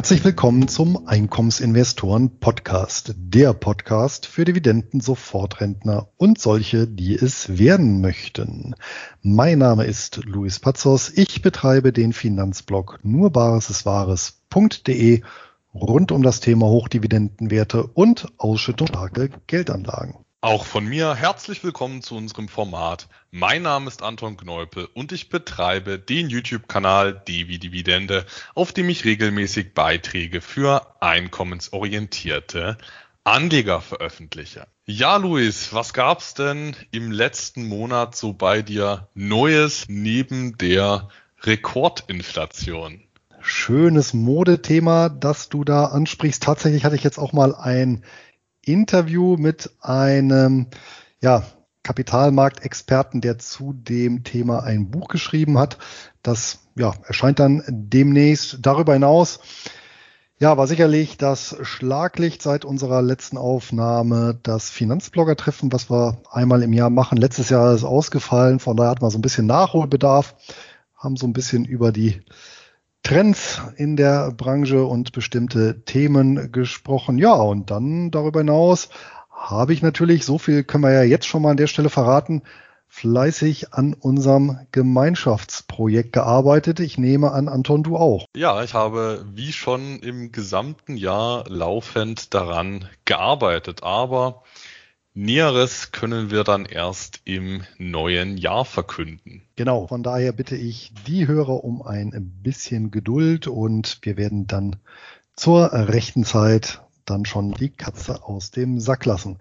Herzlich willkommen zum Einkommensinvestoren-Podcast, der Podcast für Dividenden-Sofortrentner und solche, die es werden möchten. Mein Name ist Luis Pazos, ich betreibe den Finanzblog nurbaresiswahres.de rund um das Thema Hochdividendenwerte und ausschüttungsstarke Geldanlagen. Auch von mir herzlich willkommen zu unserem Format. Mein Name ist Anton Kneupel und ich betreibe den YouTube-Kanal Devi Dividende, auf dem ich regelmäßig Beiträge für einkommensorientierte Anleger veröffentliche. Ja, Luis, was gab's denn im letzten Monat so bei dir Neues neben der Rekordinflation? Schönes Modethema, das du da ansprichst. Tatsächlich hatte ich jetzt auch mal ein Interview mit einem Kapitalmarktexperten, der zu dem Thema ein Buch geschrieben hat. Das erscheint dann demnächst. Darüber hinaus war sicherlich das Schlaglicht seit unserer letzten Aufnahme das Finanzblogger-Treffen, was wir einmal im Jahr machen. Letztes Jahr ist ausgefallen, von daher hat man so ein bisschen Nachholbedarf, haben so ein bisschen über die Trends in der Branche und bestimmte Themen gesprochen. Ja, und dann darüber hinaus habe ich natürlich, so viel können wir ja jetzt schon mal an der Stelle verraten, fleißig an unserem Gemeinschaftsprojekt gearbeitet. Ich nehme an, Anton, du auch. Ja, ich habe wie schon im gesamten Jahr laufend daran gearbeitet, aber Näheres können wir dann erst im neuen Jahr verkünden. Genau, von daher bitte ich die Hörer um ein bisschen Geduld und wir werden dann zur rechten Zeit dann schon die Katze aus dem Sack lassen.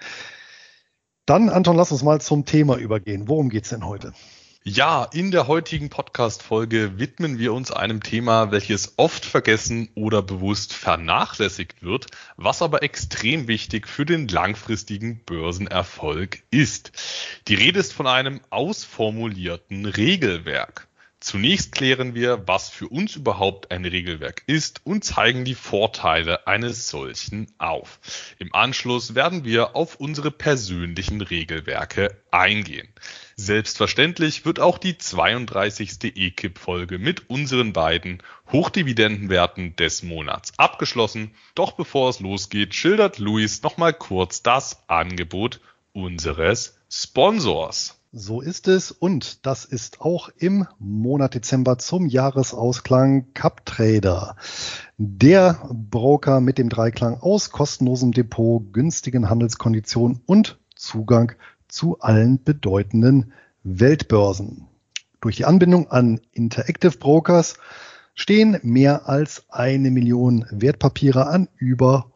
Dann, Anton, lass uns mal zum Thema übergehen. Worum geht's denn heute? Ja, in der heutigen Podcast-Folge widmen wir uns einem Thema, welches oft vergessen oder bewusst vernachlässigt wird, was aber extrem wichtig für den langfristigen Börsenerfolg ist. Die Rede ist von einem ausformulierten Regelwerk. Zunächst klären wir, was für uns überhaupt ein Regelwerk ist und zeigen die Vorteile eines solchen auf. Im Anschluss werden wir auf unsere persönlichen Regelwerke eingehen. Selbstverständlich wird auch die 32. EKIP-Folge mit unseren beiden Hochdividendenwerten des Monats abgeschlossen. Doch bevor es losgeht, schildert Luis nochmal kurz das Angebot unseres Sponsors. So ist es und das ist auch im Monat Dezember zum Jahresausklang CapTrader. Der Broker mit dem Dreiklang aus kostenlosem Depot, günstigen Handelskonditionen und Zugang zu allen bedeutenden Weltbörsen. Durch die Anbindung an Interactive Brokers stehen mehr als 1 Million Wertpapiere an über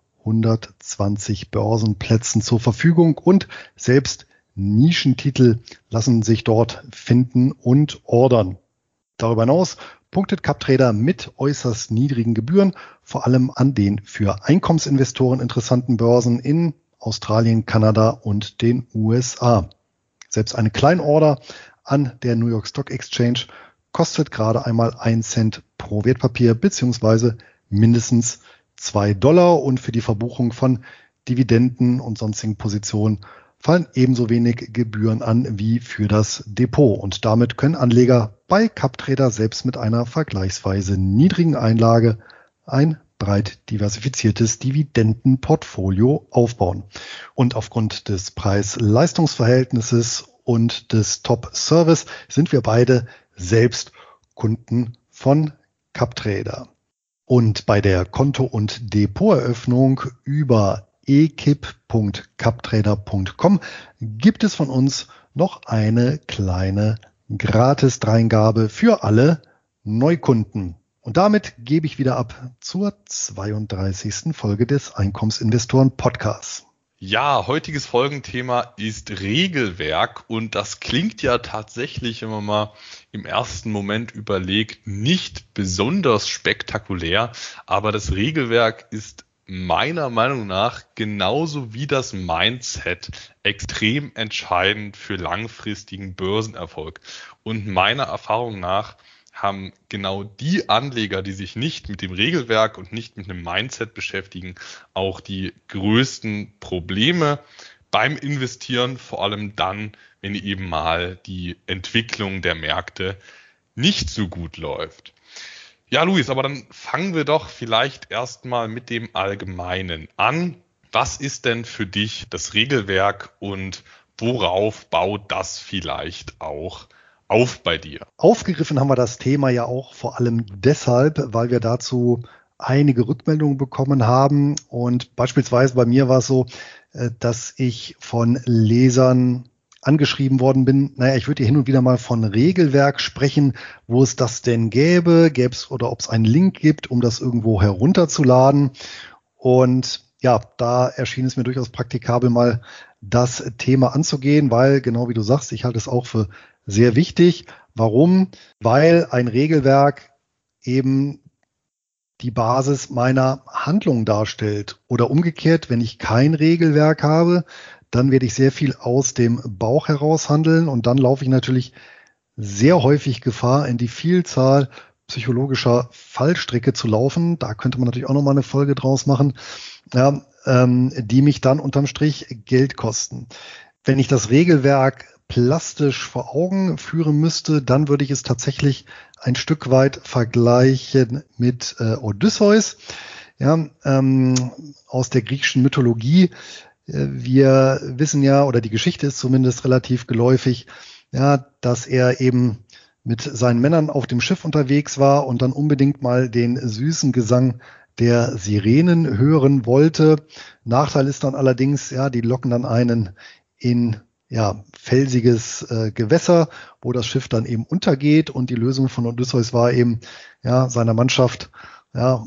120 Börsenplätzen zur Verfügung und selbst Nischentitel lassen sich dort finden und ordern. Darüber hinaus punktet CapTrader mit äußerst niedrigen Gebühren, vor allem an den für Einkommensinvestoren interessanten Börsen in Australien, Kanada und den USA. Selbst eine Kleinorder an der New York Stock Exchange kostet gerade einmal 1 Cent pro Wertpapier bzw. mindestens $2 und für die Verbuchung von Dividenden und sonstigen Positionen fallen ebenso wenig Gebühren an wie für das Depot. Und damit können Anleger bei CapTrader selbst mit einer vergleichsweise niedrigen Einlage ein breit diversifiziertes Dividendenportfolio aufbauen. Und aufgrund des Preis-Leistungs-Verhältnisses und des Top-Service sind wir beide selbst Kunden von CapTrader. Und bei der Konto- und Depoteröffnung über ekip.captrader.com gibt es von uns noch eine kleine Gratis-Dreingabe für alle Neukunden. Und damit gebe ich wieder ab zur 32. Folge des Einkommensinvestoren-Podcasts. Ja, heutiges Folgenthema ist Regelwerk und das klingt ja tatsächlich, wenn man mal im ersten Moment überlegt, nicht besonders spektakulär, aber das Regelwerk ist meiner Meinung nach genauso wie das Mindset extrem entscheidend für langfristigen Börsenerfolg. Und meiner Erfahrung nach haben genau die Anleger, die sich nicht mit dem Regelwerk und nicht mit einem Mindset beschäftigen, auch die größten Probleme beim Investieren, vor allem dann, wenn eben mal die Entwicklung der Märkte nicht so gut läuft. Ja, Luis, aber dann fangen wir doch vielleicht erstmal mit dem Allgemeinen an. Was ist denn für dich das Regelwerk und worauf baut das vielleicht auch auf bei dir? Aufgegriffen haben wir das Thema ja auch vor allem deshalb, weil wir dazu einige Rückmeldungen bekommen haben. Und beispielsweise bei mir war es so, dass ich von Lesern angeschrieben worden bin, ich würde hier hin und wieder mal von Regelwerk sprechen, wo es das denn gäbe es oder ob es einen Link gibt, um das irgendwo herunterzuladen. Und ja, da erschien es mir durchaus praktikabel, mal das Thema anzugehen, weil, genau wie du sagst, ich halte es auch für sehr wichtig. Warum? Weil ein Regelwerk eben die Basis meiner Handlung darstellt. Oder umgekehrt, wenn ich kein Regelwerk habe, dann werde ich sehr viel aus dem Bauch heraus handeln und dann laufe ich natürlich sehr häufig Gefahr, in die Vielzahl psychologischer Fallstricke zu laufen. Da könnte man natürlich auch nochmal eine Folge draus machen, ja, die mich dann unterm Strich Geld kosten. Wenn ich das Regelwerk plastisch vor Augen führen müsste, dann würde ich es tatsächlich ein Stück weit vergleichen mit Odysseus, ja, aus der griechischen Mythologie. Wir wissen ja, oder die Geschichte ist zumindest relativ geläufig, ja, dass er eben mit seinen Männern auf dem Schiff unterwegs war und dann unbedingt mal den süßen Gesang der Sirenen hören wollte. Nachteil ist dann allerdings, ja, die locken dann einen in felsiges Gewässer, wo das Schiff dann eben untergeht, und die Lösung von Odysseus war eben, ja, seiner Mannschaft, ja,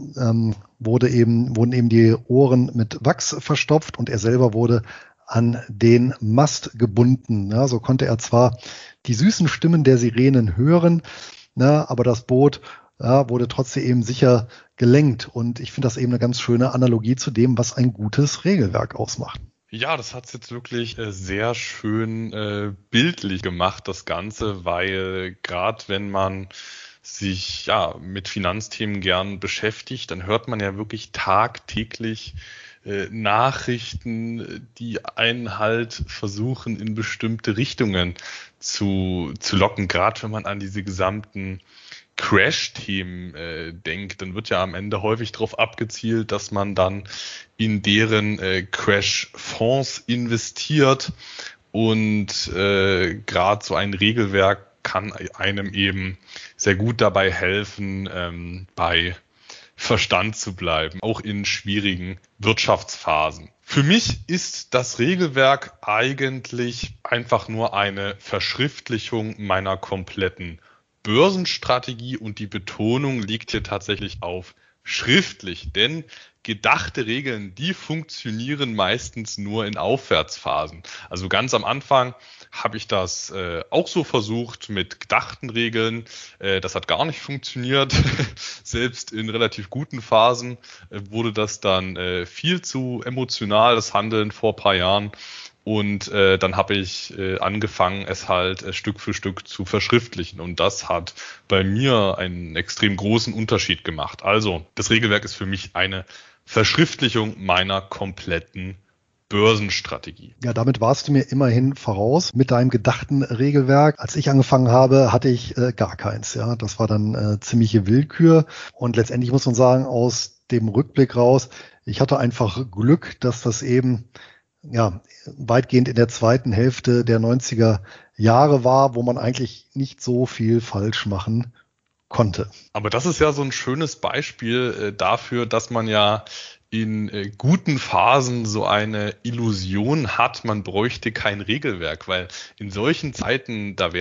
wurden eben die Ohren mit Wachs verstopft und er selber wurde an den Mast gebunden. Ja, so konnte er zwar die süßen Stimmen der Sirenen hören, aber das Boot wurde trotzdem eben sicher gelenkt. Und ich finde das eben eine ganz schöne Analogie zu dem, was ein gutes Regelwerk ausmacht. Ja, das hat's jetzt wirklich sehr schön bildlich gemacht, das Ganze, weil gerade wenn man sich ja mit Finanzthemen gern beschäftigt, dann hört man ja wirklich tagtäglich Nachrichten, die einen halt versuchen, in bestimmte Richtungen zu locken. Gerade wenn man an diese gesamten Crash-Themen denkt, dann wird ja am Ende häufig darauf abgezielt, dass man dann in deren Crash-Fonds investiert, und gerade so ein Regelwerk kann einem eben sehr gut dabei helfen, bei Verstand zu bleiben, auch in schwierigen Wirtschaftsphasen. Für mich ist das Regelwerk eigentlich einfach nur eine Verschriftlichung meiner kompletten Börsenstrategie, und die Betonung liegt hier tatsächlich auf schriftlich, denn gedachte Regeln, die funktionieren meistens nur in Aufwärtsphasen. Also ganz am Anfang habe ich das auch so versucht mit gedachten Regeln. Das hat gar nicht funktioniert. Selbst in relativ guten Phasen wurde das dann viel zu emotional, das Handeln vor ein paar Jahren. Und dann habe ich angefangen, es halt Stück für Stück zu verschriftlichen. Und das hat bei mir einen extrem großen Unterschied gemacht. Also das Regelwerk ist für mich eine Verschriftlichung meiner kompletten Börsenstrategie. Ja, damit warst du mir immerhin voraus mit deinem gedachten Regelwerk. Als ich angefangen habe, hatte ich gar keins. Ja, das war dann ziemliche Willkür. Und letztendlich muss man sagen, aus dem Rückblick raus, ich hatte einfach Glück, dass das eben weitgehend in der zweiten Hälfte der 90er Jahre war, wo man eigentlich nicht so viel falsch machen konnte. Aber das ist ja so ein schönes Beispiel dafür, dass man ja in guten Phasen so eine Illusion hat, man bräuchte kein Regelwerk, weil in solchen Zeiten, da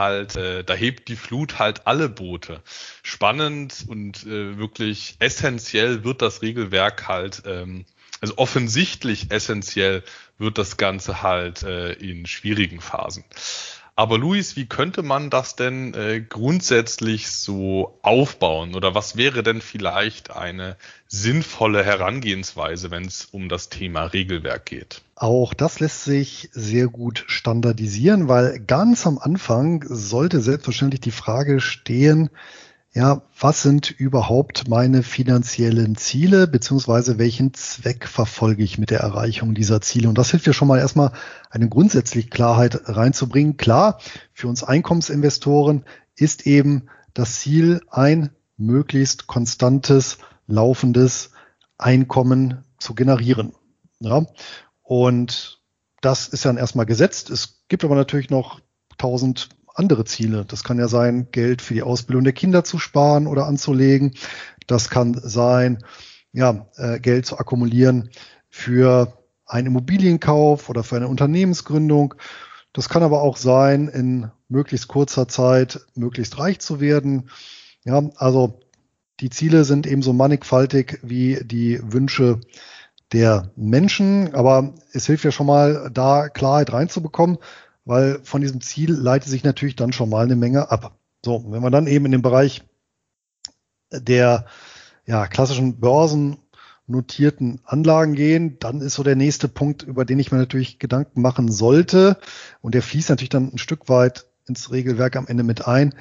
hebt die Flut halt alle Boote. Spannend und wirklich essentiell wird das Regelwerk halt, also offensichtlich essentiell wird das Ganze halt in schwierigen Phasen. Aber Luis, wie könnte man das denn grundsätzlich so aufbauen? Oder was wäre denn vielleicht eine sinnvolle Herangehensweise, wenn es um das Thema Regelwerk geht? Auch das lässt sich sehr gut standardisieren, weil ganz am Anfang sollte selbstverständlich die Frage stehen, ja, was sind überhaupt meine finanziellen Ziele, beziehungsweise welchen Zweck verfolge ich mit der Erreichung dieser Ziele? Und das hilft ja schon mal erstmal, eine grundsätzliche Klarheit reinzubringen. Klar, für uns Einkommensinvestoren ist eben das Ziel, ein möglichst konstantes, laufendes Einkommen zu generieren. Ja? Und das ist dann erstmal gesetzt. Es gibt aber natürlich noch 1000 andere Ziele. Das kann ja sein, Geld für die Ausbildung der Kinder zu sparen oder anzulegen. Das kann sein, Geld zu akkumulieren für einen Immobilienkauf oder für eine Unternehmensgründung. Das kann aber auch sein, in möglichst kurzer Zeit möglichst reich zu werden. Ja, also die Ziele sind ebenso mannigfaltig wie die Wünsche der Menschen, aber es hilft ja schon mal, da Klarheit reinzubekommen, weil von diesem Ziel leitet sich natürlich dann schon mal eine Menge ab. So, wenn wir dann eben in den Bereich der klassischen börsennotierten Anlagen gehen, dann ist so der nächste Punkt, über den ich mir natürlich Gedanken machen sollte, und der fließt natürlich dann ein Stück weit ins Regelwerk am Ende mit ein,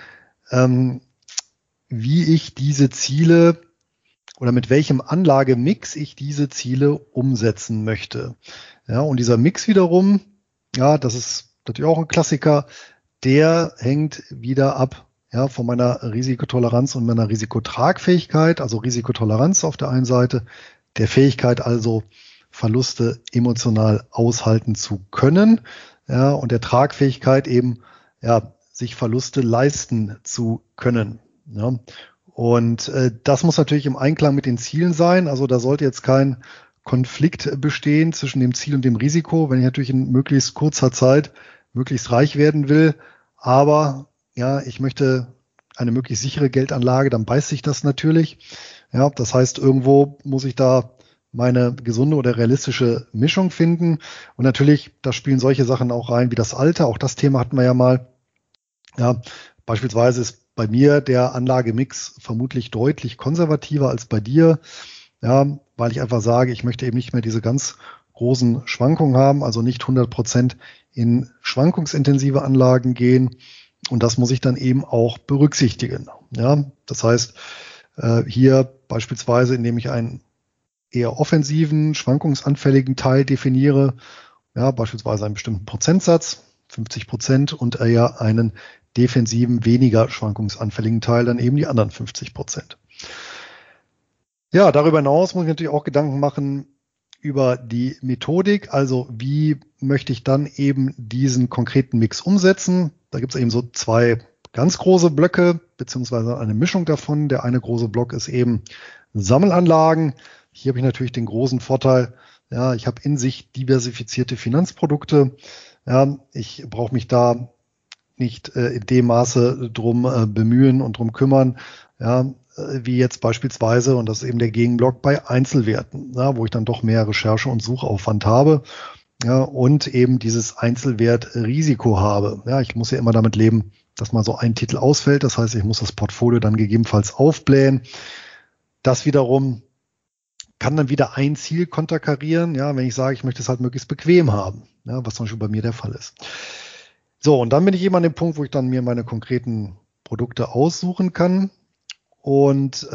wie ich diese Ziele oder mit welchem Anlagemix ich diese Ziele umsetzen möchte. Ja, und dieser Mix wiederum, das ist natürlich auch ein Klassiker, der hängt wieder ab von meiner Risikotoleranz und meiner Risikotragfähigkeit, also Risikotoleranz auf der einen Seite, der Fähigkeit also Verluste emotional aushalten zu können, und der Tragfähigkeit eben, sich Verluste leisten zu können. Ja. Und das muss natürlich im Einklang mit den Zielen sein. Also da sollte jetzt kein Konflikt bestehen zwischen dem Ziel und dem Risiko, wenn ich natürlich in möglichst kurzer Zeit möglichst reich werden will, aber ich möchte eine möglichst sichere Geldanlage, dann beißt sich das natürlich. Ja, das heißt, irgendwo muss ich da meine gesunde oder realistische Mischung finden. Und natürlich, da spielen solche Sachen auch rein wie das Alter. Auch das Thema hatten wir ja mal. Ja, beispielsweise ist bei mir der Anlagemix vermutlich deutlich konservativer als bei dir. Ja, weil ich einfach sage, ich möchte eben nicht mehr diese ganz großen Schwankungen haben, also nicht 100% in schwankungsintensive Anlagen gehen. Und das muss ich dann eben auch berücksichtigen. Ja, das heißt, hier beispielsweise, indem ich einen eher offensiven, schwankungsanfälligen Teil definiere, beispielsweise einen bestimmten Prozentsatz, 50%, und eher einen defensiven, weniger schwankungsanfälligen Teil, dann eben die anderen 50%. Ja, darüber hinaus muss ich natürlich auch Gedanken machen über die Methodik, also wie möchte ich dann eben diesen konkreten Mix umsetzen. Da gibt es eben so zwei ganz große Blöcke, beziehungsweise eine Mischung davon. Der eine große Block ist eben Sammelanlagen. Hier habe ich natürlich den großen Vorteil, ich habe in sich diversifizierte Finanzprodukte. Ja, ich brauche mich da nicht in dem Maße drum bemühen und drum kümmern, wie jetzt beispielsweise, und das ist eben der Gegenblock, bei Einzelwerten, wo ich dann doch mehr Recherche- und Suchaufwand habe, und eben dieses Einzelwertrisiko habe. Ja, ich muss ja immer damit leben, dass mal so ein Titel ausfällt. Das heißt, ich muss das Portfolio dann gegebenenfalls aufblähen. Das wiederum kann dann wieder ein Ziel konterkarieren, wenn ich sage, ich möchte es halt möglichst bequem haben, was zum Beispiel bei mir der Fall ist. So, und dann bin ich eben an dem Punkt, wo ich dann mir meine konkreten Produkte aussuchen kann. Und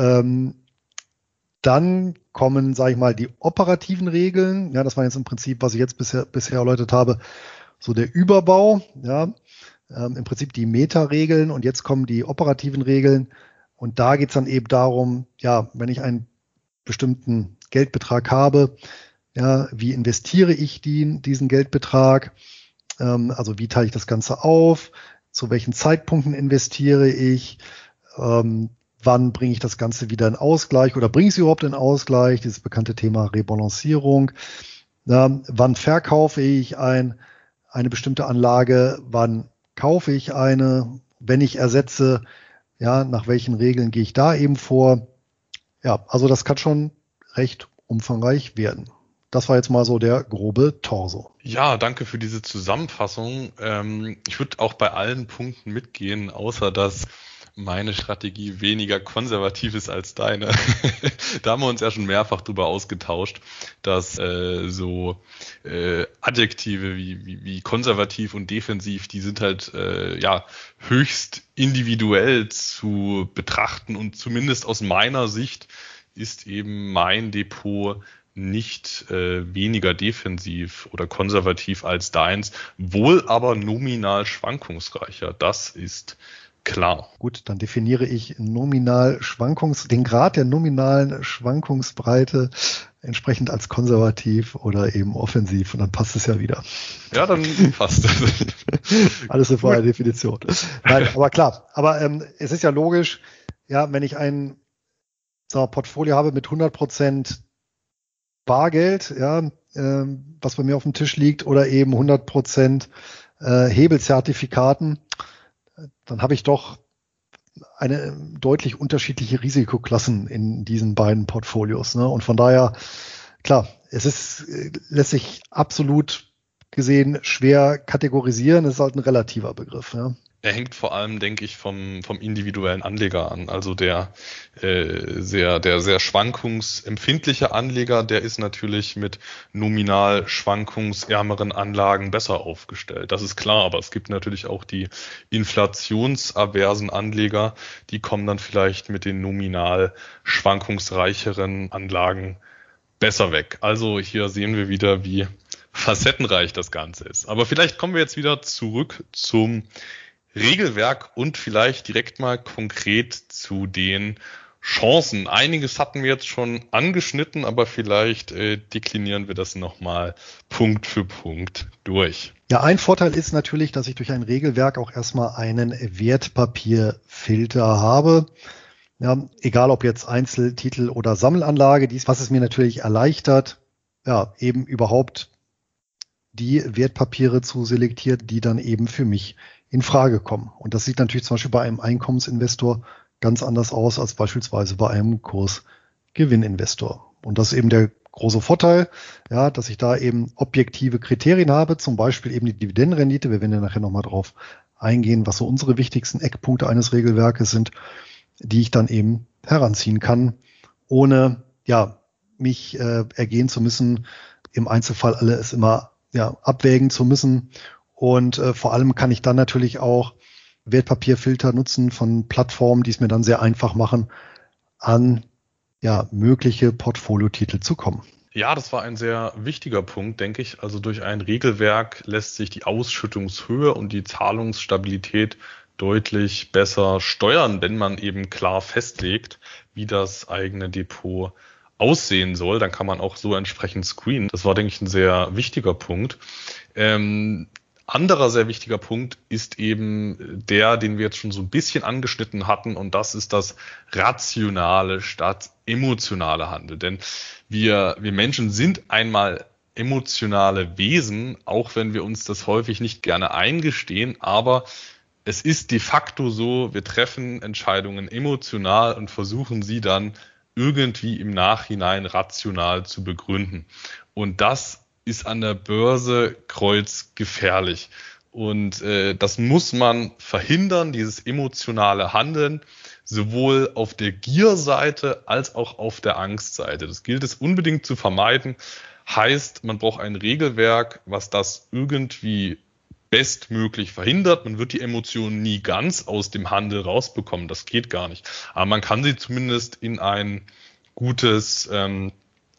dann kommen, sage ich mal, die operativen Regeln. Ja, das war jetzt im Prinzip, was ich jetzt bisher erläutert habe, so der Überbau. Ja, im Prinzip die Meta-Regeln, und jetzt kommen die operativen Regeln. Und da geht es dann eben darum, wenn ich einen bestimmten Geldbetrag habe, wie investiere ich diesen Geldbetrag? Also wie teile ich das Ganze auf? Zu welchen Zeitpunkten investiere ich? Wann bringe ich das Ganze wieder in Ausgleich oder bringe ich es überhaupt in Ausgleich? Dieses bekannte Thema Rebalancierung. Wann verkaufe ich eine bestimmte Anlage? Wann kaufe ich eine? Wenn ich ersetze, nach welchen Regeln gehe ich da eben vor? Ja, also das kann schon recht umfangreich werden. Das war jetzt mal so der grobe Torso. Ja, danke für diese Zusammenfassung. Ich würde auch bei allen Punkten mitgehen, außer dass meine Strategie weniger konservativ ist als deine. Da haben wir uns ja schon mehrfach drüber ausgetauscht, dass Adjektive wie konservativ und defensiv, die sind halt höchst individuell zu betrachten, und zumindest aus meiner Sicht ist eben mein Depot nicht weniger defensiv oder konservativ als deins, wohl aber nominal schwankungsreicher. Das ist klar. Gut, dann definiere ich den Grad der nominalen Schwankungsbreite entsprechend als konservativ oder eben offensiv und dann passt es ja wieder. Ja, dann passt es. Alles eine freie Definition. Nein, aber klar. Aber es ist ja logisch, ja, wenn ich ein Portfolio habe mit 100% Bargeld, ja, was bei mir auf dem Tisch liegt, oder eben 100% Hebelzertifikaten, dann habe ich doch eine deutlich unterschiedliche Risikoklassen in diesen beiden Portfolios. Ne? Und von daher, klar, lässt sich absolut gesehen schwer kategorisieren. Es ist halt ein relativer Begriff. Ja? Er hängt vor allem, denke ich, vom individuellen Anleger an. Also der sehr schwankungsempfindliche Anleger, der ist natürlich mit nominal schwankungsärmeren Anlagen besser aufgestellt. Das ist klar, aber es gibt natürlich auch die inflationsaversen Anleger, die kommen dann vielleicht mit den nominal schwankungsreicheren Anlagen besser weg. Also hier sehen wir wieder, wie facettenreich das Ganze ist. Aber vielleicht kommen wir jetzt wieder zurück zum Regelwerk und vielleicht direkt mal konkret zu den Chancen. Einiges hatten wir jetzt schon angeschnitten, aber vielleicht deklinieren wir das nochmal Punkt für Punkt durch. Ja, ein Vorteil ist natürlich, dass ich durch ein Regelwerk auch erstmal einen Wertpapierfilter habe. Ja, egal ob jetzt Einzeltitel oder Sammelanlage, was es mir natürlich erleichtert, ja, eben überhaupt die Wertpapiere zu selektieren, die dann eben für mich in Frage kommen. Und das sieht natürlich zum Beispiel bei einem Einkommensinvestor ganz anders aus als beispielsweise bei einem Kursgewinninvestor. Und das ist eben der große Vorteil, ja, dass ich da eben objektive Kriterien habe, zum Beispiel eben die Dividendenrendite. Wir werden ja nachher nochmal drauf eingehen, was so unsere wichtigsten Eckpunkte eines Regelwerkes sind, die ich dann eben heranziehen kann, ohne ja mich ergehen zu müssen, im Einzelfall alles immer abwägen zu müssen. Und vor allem kann ich dann natürlich auch Wertpapierfilter nutzen von Plattformen, die es mir dann sehr einfach machen, an mögliche Portfoliotitel zu kommen. Ja, das war ein sehr wichtiger Punkt, denke ich. Also durch ein Regelwerk lässt sich die Ausschüttungshöhe und die Zahlungsstabilität deutlich besser steuern, wenn man eben klar festlegt, wie das eigene Depot aussehen soll. Dann kann man auch so entsprechend screenen. Das war, denke ich, ein sehr wichtiger Punkt. Anderer sehr wichtiger Punkt ist eben der, den wir jetzt schon so ein bisschen angeschnitten hatten, und das ist das rationale statt emotionale Handeln. Denn wir Menschen sind einmal emotionale Wesen, auch wenn wir uns das häufig nicht gerne eingestehen, aber es ist de facto so, wir treffen Entscheidungen emotional und versuchen sie dann irgendwie im Nachhinein rational zu begründen. Und das ist an der Börse kreuzgefährlich. Und das muss man verhindern, dieses emotionale Handeln, sowohl auf der Gierseite als auch auf der Angstseite. Das gilt es unbedingt zu vermeiden. Heißt, man braucht ein Regelwerk, was das irgendwie bestmöglich verhindert. Man wird die Emotionen nie ganz aus dem Handel rausbekommen. Das geht gar nicht. Aber man kann sie zumindest in einen guten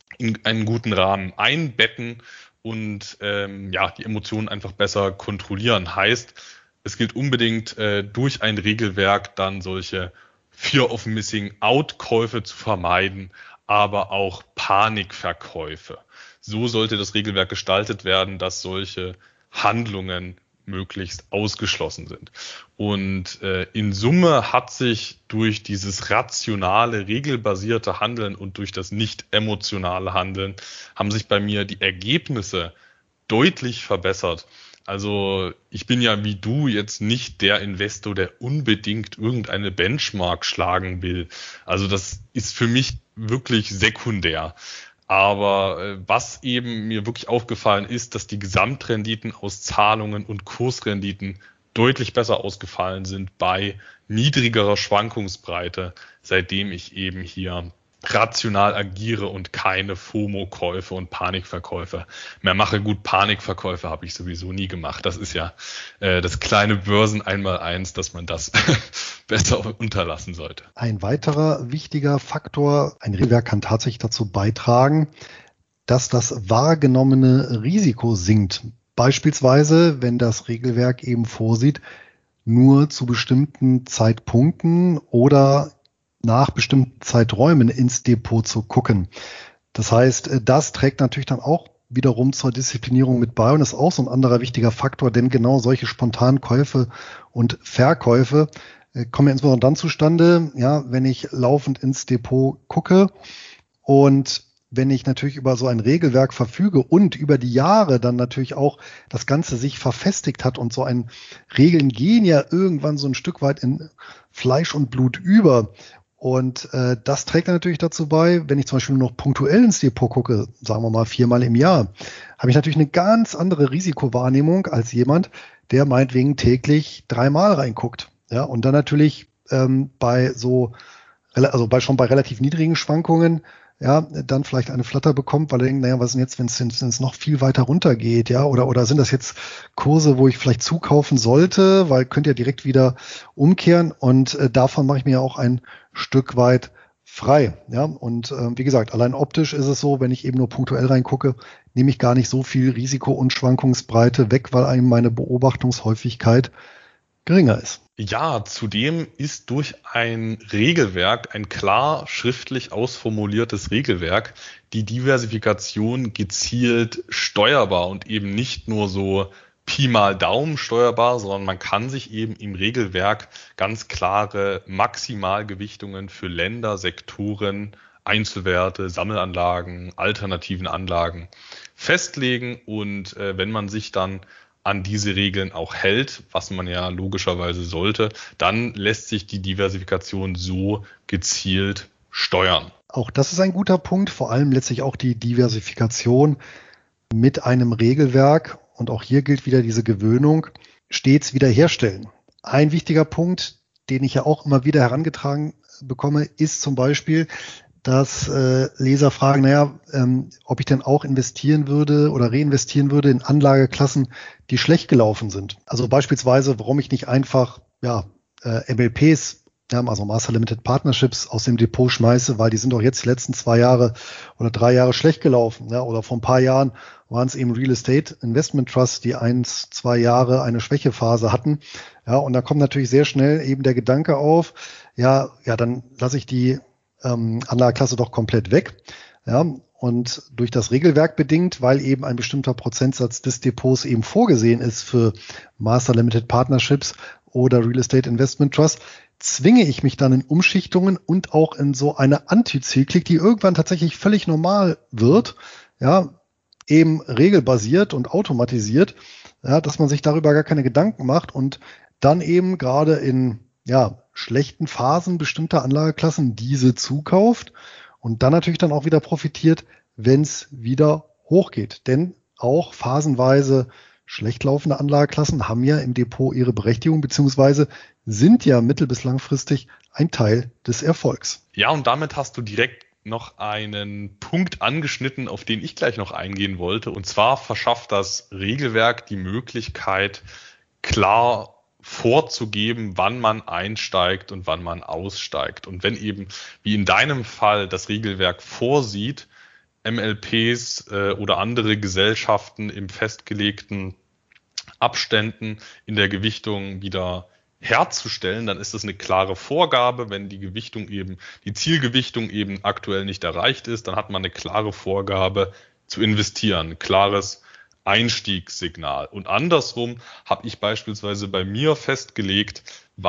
Rahmen einbetten und die Emotionen einfach besser kontrollieren. Heißt, es gilt unbedingt durch ein Regelwerk dann solche Fear of Missing Out Käufe zu vermeiden, aber auch Panikverkäufe. So sollte das Regelwerk gestaltet werden, dass solche Handlungen möglichst ausgeschlossen sind. Und in Summe hat sich durch dieses rationale, regelbasierte Handeln und durch das nicht emotionale Handeln haben sich bei mir die Ergebnisse deutlich verbessert. Also ich bin ja wie du jetzt nicht der Investor, der unbedingt irgendeine Benchmark schlagen will. Also das ist für mich wirklich sekundär. Aber was eben mir wirklich aufgefallen ist, dass die Gesamtrenditen aus Zahlungen und Kursrenditen deutlich besser ausgefallen sind bei niedrigerer Schwankungsbreite, seitdem ich eben hier rational agiere und keine FOMO-Käufe und Panikverkäufe mehr mache. Gut, Panikverkäufe habe ich sowieso nie gemacht. Das ist ja das kleine Börsen-Einmaleins, dass man das besser unterlassen sollte. Ein weiterer wichtiger Faktor, ein Regelwerk kann tatsächlich dazu beitragen, dass das wahrgenommene Risiko sinkt. Beispielsweise, wenn das Regelwerk eben vorsieht, nur zu bestimmten Zeitpunkten oder nach bestimmten Zeiträumen ins Depot zu gucken. Das heißt, das trägt natürlich dann auch wiederum zur Disziplinierung mit bei und ist auch so ein anderer wichtiger Faktor, denn genau solche spontanen Käufe und Verkäufe kommen ja insbesondere dann zustande, ja, wenn ich laufend ins Depot gucke und wenn ich natürlich über so ein Regelwerk verfüge und über die Jahre dann natürlich auch das Ganze sich verfestigt hat und so ein Regeln gehen ja irgendwann so ein Stück weit in Fleisch und Blut über. Und das trägt dann natürlich dazu bei, wenn ich zum Beispiel nur noch punktuell ins Depot gucke, sagen wir mal 4-mal im Jahr, habe ich natürlich eine ganz andere Risikowahrnehmung als jemand, der meinetwegen täglich 3-mal reinguckt. Ja, und dann natürlich schon bei relativ niedrigen Schwankungen, ja, dann vielleicht eine Flatter bekommt, weil er denkt, naja, was ist denn jetzt, wenn es noch viel weiter runter geht, ja, oder sind das jetzt Kurse, wo ich vielleicht zukaufen sollte, weil könnte ja direkt wieder umkehren und davon mache ich mir ja auch ein Stück weit frei, ja, und wie gesagt, allein optisch ist es so, wenn ich eben nur punktuell reingucke, nehme ich gar nicht so viel Risiko und Schwankungsbreite weg, weil einem meine Beobachtungshäufigkeit geringer ist. Ja, zudem ist durch ein Regelwerk, ein klar schriftlich ausformuliertes Regelwerk, die Diversifikation gezielt steuerbar und eben nicht nur so Pi mal Daumen steuerbar, sondern man kann sich eben im Regelwerk ganz klare Maximalgewichtungen für Länder, Sektoren, Einzelwerte, Sammelanlagen, alternativen Anlagen festlegen und wenn man sich dann an diese Regeln auch hält, was man ja logischerweise sollte, dann lässt sich die Diversifikation so gezielt steuern. Auch das ist ein guter Punkt, vor allem letztlich auch die Diversifikation mit einem Regelwerk, und auch hier gilt wieder diese Gewöhnung, stets wiederherstellen. Ein wichtiger Punkt, den ich ja auch immer wieder herangetragen bekomme, ist zum Beispiel, dass Leser fragen, ob ich denn auch investieren würde oder reinvestieren würde in Anlageklassen, die schlecht gelaufen sind. Also beispielsweise, warum ich nicht einfach MLPs, also Master Limited Partnerships, aus dem Depot schmeiße, weil die sind doch jetzt die letzten 2 Jahre oder 3 Jahre schlecht gelaufen. Ja, oder vor ein paar Jahren waren es eben Real Estate Investment Trusts, die 1-2 Jahre eine Schwächephase hatten. Ja, und da kommt natürlich sehr schnell eben der Gedanke auf, dann lasse ich die Anlageklasse doch komplett weg. Ja, und durch das Regelwerk bedingt, weil eben ein bestimmter Prozentsatz des Depots eben vorgesehen ist für Master Limited Partnerships oder Real Estate Investment Trust, zwinge ich mich dann in Umschichtungen und auch in so eine Antizyklik, die irgendwann tatsächlich völlig normal wird, ja, eben regelbasiert und automatisiert, ja, dass man sich darüber gar keine Gedanken macht und dann eben gerade in schlechten Phasen bestimmter Anlageklassen diese zukauft und dann natürlich dann auch wieder profitiert, wenn es wieder hochgeht. Denn auch phasenweise schlecht laufende Anlageklassen haben ja im Depot ihre Berechtigung, beziehungsweise sind ja mittel- bis langfristig ein Teil des Erfolgs. Ja, und damit hast du direkt noch einen Punkt angeschnitten, auf den ich gleich noch eingehen wollte. Und zwar verschafft das Regelwerk die Möglichkeit, klar vorzugeben, wann man einsteigt und wann man aussteigt. Und wenn eben, wie in deinem Fall, das Regelwerk vorsieht, MLPs oder andere Gesellschaften im festgelegten Abständen in der Gewichtung wieder herzustellen, dann ist das eine klare Vorgabe. Wenn die Zielgewichtung eben aktuell nicht erreicht ist, dann hat man eine klare Vorgabe zu investieren, klares Einstiegssignal. Und andersrum habe ich beispielsweise bei mir festgelegt,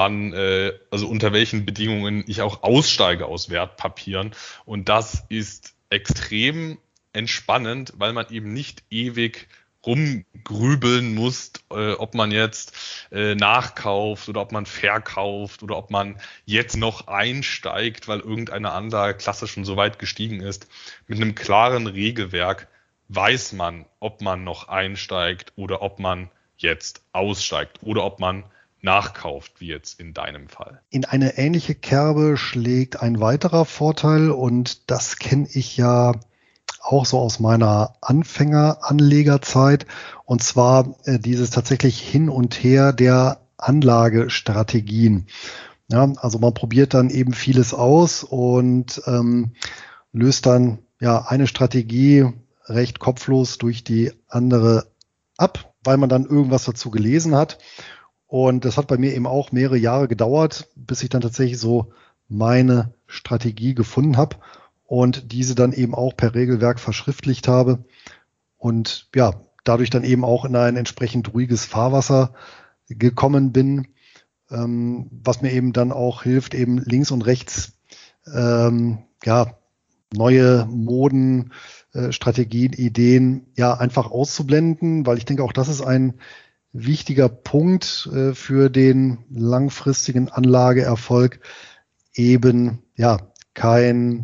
unter welchen Bedingungen ich auch aussteige aus Wertpapieren. Und das ist extrem entspannend, weil man eben nicht ewig rumgrübeln muss, ob man jetzt nachkauft oder ob man verkauft oder ob man jetzt noch einsteigt, weil irgendeine Anlageklasse schon so weit gestiegen ist. Mit einem klaren Regelwerk weiß man, ob man noch einsteigt oder ob man jetzt aussteigt oder ob man nachkauft, wie jetzt in deinem Fall. In eine ähnliche Kerbe schlägt ein weiterer Vorteil und das kenne ich ja auch so aus meiner Anfängeranlegerzeit, und zwar dieses tatsächlich Hin und Her der Anlagestrategien. Ja, also man probiert dann eben vieles aus und löst dann eine Strategie recht kopflos durch die andere ab, weil man dann irgendwas dazu gelesen hat. Und das hat bei mir eben auch mehrere Jahre gedauert, bis ich dann tatsächlich so meine Strategie gefunden habe und diese dann eben auch per Regelwerk verschriftlicht habe und ja, dadurch dann eben auch in ein entsprechend ruhiges Fahrwasser gekommen bin, was mir eben dann auch hilft, eben links und rechts ja, neue Moden, Strategien, Ideen ja einfach auszublenden, weil ich denke, auch das ist ein wichtiger Punkt für den langfristigen Anlageerfolg, eben ja kein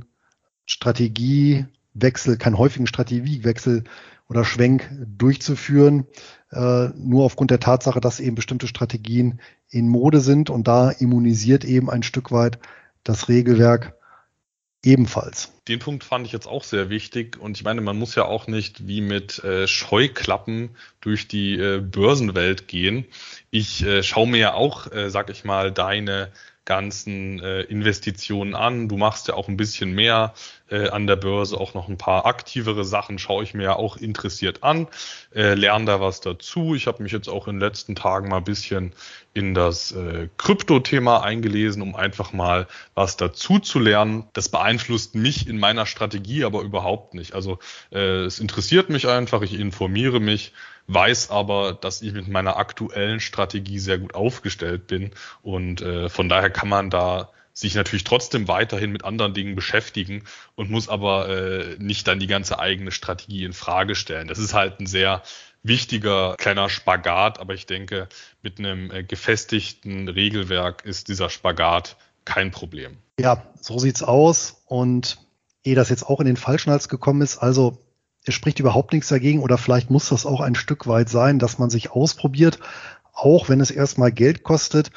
Strategiewechsel, keinen häufigen Strategiewechsel oder Schwenk durchzuführen, nur aufgrund der Tatsache, dass eben bestimmte Strategien in Mode sind, und da immunisiert eben ein Stück weit das Regelwerk ebenfalls. Den Punkt fand ich jetzt auch sehr wichtig, und ich meine, man muss ja auch nicht wie mit Scheuklappen durch die Börsenwelt gehen. Ich schaue mir ja auch, sag ich mal, deine ganzen Investitionen an. Du machst ja auch ein bisschen mehr an der Börse, auch noch ein paar aktivere Sachen schaue ich mir ja auch interessiert an, lerne da was dazu. Ich habe mich jetzt auch in den letzten Tagen mal ein bisschen in das Krypto-Thema eingelesen, um einfach mal was dazu zu lernen. Das beeinflusst mich in meiner Strategie aber überhaupt nicht. Also es interessiert mich einfach, ich informiere mich, weiß aber, dass ich mit meiner aktuellen Strategie sehr gut aufgestellt bin, und von daher kann man da sich natürlich trotzdem weiterhin mit anderen Dingen beschäftigen und muss aber nicht dann die ganze eigene Strategie in Frage stellen. Das ist halt ein sehr wichtiger kleiner Spagat, aber ich denke, mit einem gefestigten Regelwerk ist dieser Spagat kein Problem. Ja, so sieht's aus, und ehe das jetzt auch in den falschen Hals gekommen ist, also es spricht überhaupt nichts dagegen, oder vielleicht muss das auch ein Stück weit sein, dass man sich ausprobiert, auch wenn es erstmal Geld kostet,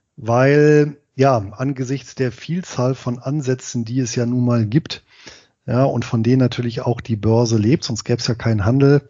weil ja, angesichts der Vielzahl von Ansätzen, die es ja nun mal gibt, ja, und von denen natürlich auch die Börse lebt, sonst gäbe es ja keinen Handel,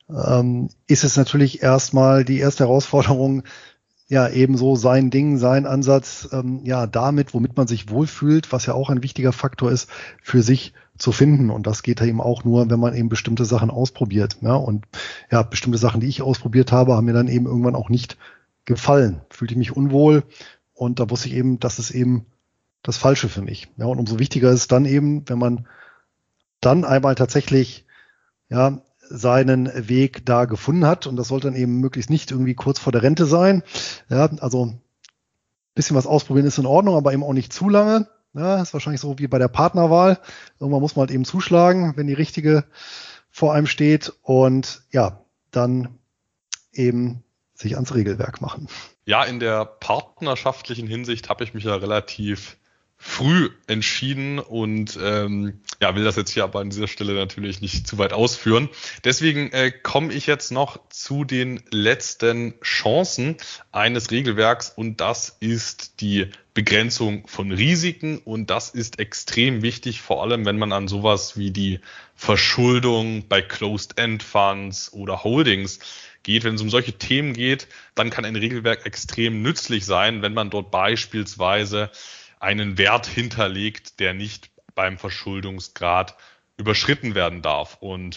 ist es natürlich erstmal die erste Herausforderung, ja, ebenso sein Ding, sein Ansatz, ja, damit, womit man sich wohlfühlt, was ja auch ein wichtiger Faktor ist, für sich zu finden. Und das geht ja eben auch nur, wenn man eben bestimmte Sachen ausprobiert. Ja, und ja, bestimmte Sachen, die ich ausprobiert habe, haben mir dann eben irgendwann auch nicht gefallen. Fühlte ich mich unwohl, und da wusste ich eben, das ist eben das Falsche für mich. Ja, und umso wichtiger ist es dann eben, wenn man dann einmal tatsächlich, ja, seinen Weg da gefunden hat, und das sollte dann eben möglichst nicht irgendwie kurz vor der Rente sein. Ja, also ein bisschen was ausprobieren ist in Ordnung, aber eben auch nicht zu lange. Ja, ist wahrscheinlich so wie bei der Partnerwahl. Irgendwann muss man halt eben zuschlagen, wenn die richtige vor einem steht, und ja, dann eben sich ans Regelwerk machen. Ja, in der partnerschaftlichen Hinsicht habe ich mich ja relativ früh entschieden und ja, will das jetzt hier aber an dieser Stelle natürlich nicht zu weit ausführen. Deswegen komme ich jetzt noch zu den letzten Chancen eines Regelwerks, und das ist die Begrenzung von Risiken, und das ist extrem wichtig, vor allem wenn man an sowas wie die Verschuldung bei Closed-End-Funds oder Holdings geht. Wenn es um solche Themen geht, dann kann ein Regelwerk extrem nützlich sein, wenn man dort beispielsweise einen Wert hinterlegt, der nicht beim Verschuldungsgrad überschritten werden darf. Und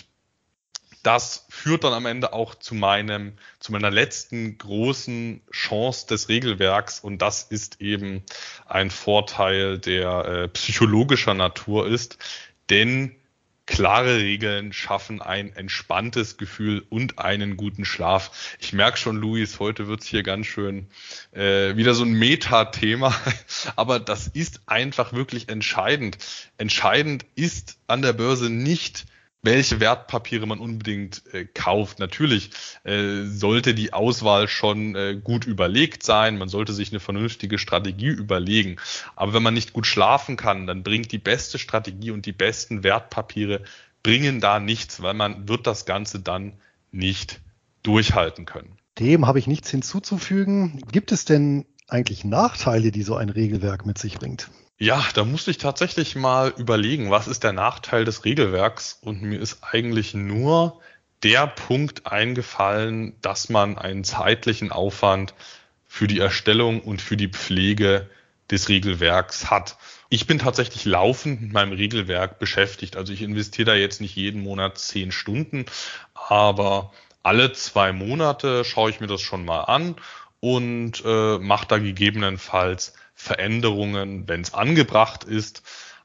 das führt dann am Ende auch zu meiner letzten großen Chance des Regelwerks, und das ist eben ein Vorteil, der psychologischer Natur ist, denn klare Regeln schaffen ein entspanntes Gefühl und einen guten Schlaf. Ich merke schon, Luis, heute wird's hier ganz schön wieder so ein Meta-Thema, aber das ist einfach wirklich entscheidend. Entscheidend ist an der Börse nicht, welche Wertpapiere man unbedingt kauft. Natürlich sollte die Auswahl schon gut überlegt sein. Man sollte sich eine vernünftige Strategie überlegen. Aber wenn man nicht gut schlafen kann, dann bringt die beste Strategie und die besten Wertpapiere bringen da nichts, weil man wird das Ganze dann nicht durchhalten können. Dem habe ich nichts hinzuzufügen. Gibt es denn eigentlich Nachteile, die so ein Regelwerk mit sich bringt? Ja, da musste ich tatsächlich mal überlegen, was ist der Nachteil des Regelwerks? Und mir ist eigentlich nur der Punkt eingefallen, dass man einen zeitlichen Aufwand für die Erstellung und für die Pflege des Regelwerks hat. Ich bin tatsächlich laufend mit meinem Regelwerk beschäftigt. Also ich investiere da jetzt nicht jeden Monat 10 Stunden, aber alle 2 Monate schaue ich mir das schon mal an und macht da gegebenenfalls Veränderungen, wenn es angebracht ist,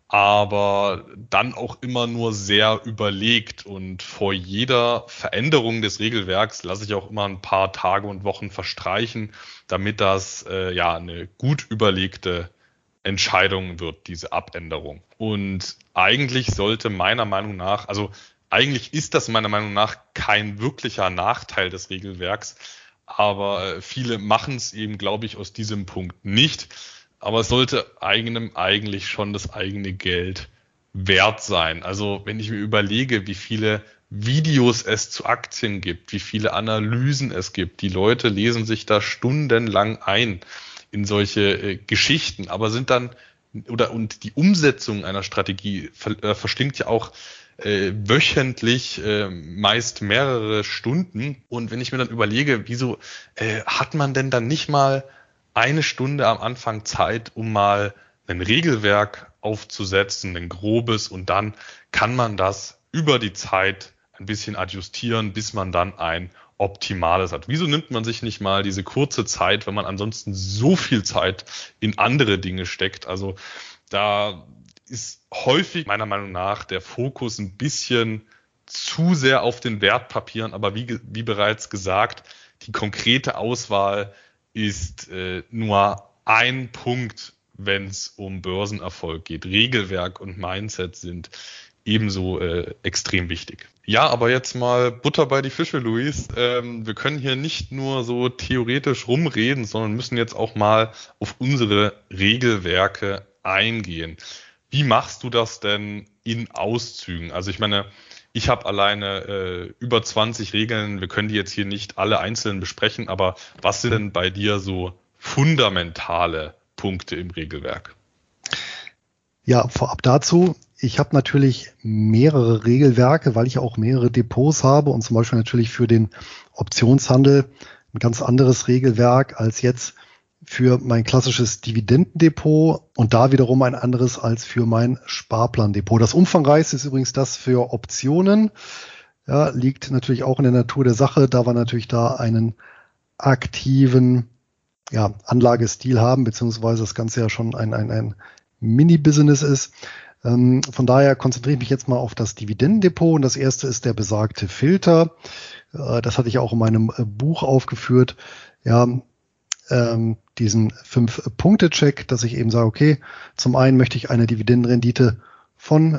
aber dann auch immer nur sehr überlegt, und vor jeder Veränderung des Regelwerks lasse ich auch immer ein paar Tage und Wochen verstreichen, damit das eine gut überlegte Entscheidung wird, diese Abänderung. Und eigentlich sollte meiner Meinung nach, also eigentlich ist das meiner Meinung nach kein wirklicher Nachteil des Regelwerks, aber viele machen es eben, glaube ich, aus diesem Punkt nicht. Aber es sollte eigentlich schon das eigene Geld wert sein. Also wenn ich mir überlege, wie viele Videos es zu Aktien gibt, wie viele Analysen es gibt, die Leute lesen sich da stundenlang ein in solche Geschichten, aber und die Umsetzung einer Strategie verschlingt ja auch wöchentlich meist mehrere Stunden. Und wenn ich mir dann überlege, wieso hat man denn dann nicht mal eine Stunde am Anfang Zeit, um mal ein Regelwerk aufzusetzen, ein grobes, und dann kann man das über die Zeit ein bisschen adjustieren, bis man dann ein optimales hat. Wieso nimmt man sich nicht mal diese kurze Zeit, wenn man ansonsten so viel Zeit in andere Dinge steckt? Also da ist häufig meiner Meinung nach der Fokus ein bisschen zu sehr auf den Wertpapieren, aber wie bereits gesagt, die konkrete Auswahl ist nur ein Punkt, wenn es um Börsenerfolg geht. Regelwerk und Mindset sind ebenso extrem wichtig. Ja, aber jetzt mal Butter bei die Fische, Luis. Wir können hier nicht nur so theoretisch rumreden, sondern müssen jetzt auch mal auf unsere Regelwerke eingehen. Wie machst du das denn in Auszügen? Also ich meine, ich habe alleine über 20 Regeln. Wir können die jetzt hier nicht alle einzeln besprechen, aber was sind denn bei dir so fundamentale Punkte im Regelwerk? Ja, vorab dazu. Ich habe natürlich mehrere Regelwerke, weil ich auch mehrere Depots habe und zum Beispiel natürlich für den Optionshandel ein ganz anderes Regelwerk als jetzt für mein klassisches Dividendendepot und da wiederum ein anderes als für mein Sparplandepot. Das umfangreichste ist übrigens das für Optionen. Ja, liegt natürlich auch in der Natur der Sache, da wir natürlich da einen aktiven Anlagestil haben, beziehungsweise das Ganze ja schon ein Mini-Business ist. Von daher konzentriere ich mich jetzt mal auf das Dividendendepot und das erste ist der besagte Filter. Das hatte ich auch in meinem Buch aufgeführt. Ja, diesen 5-Punkte-Check, dass ich eben sage, okay, zum einen möchte ich eine Dividendenrendite von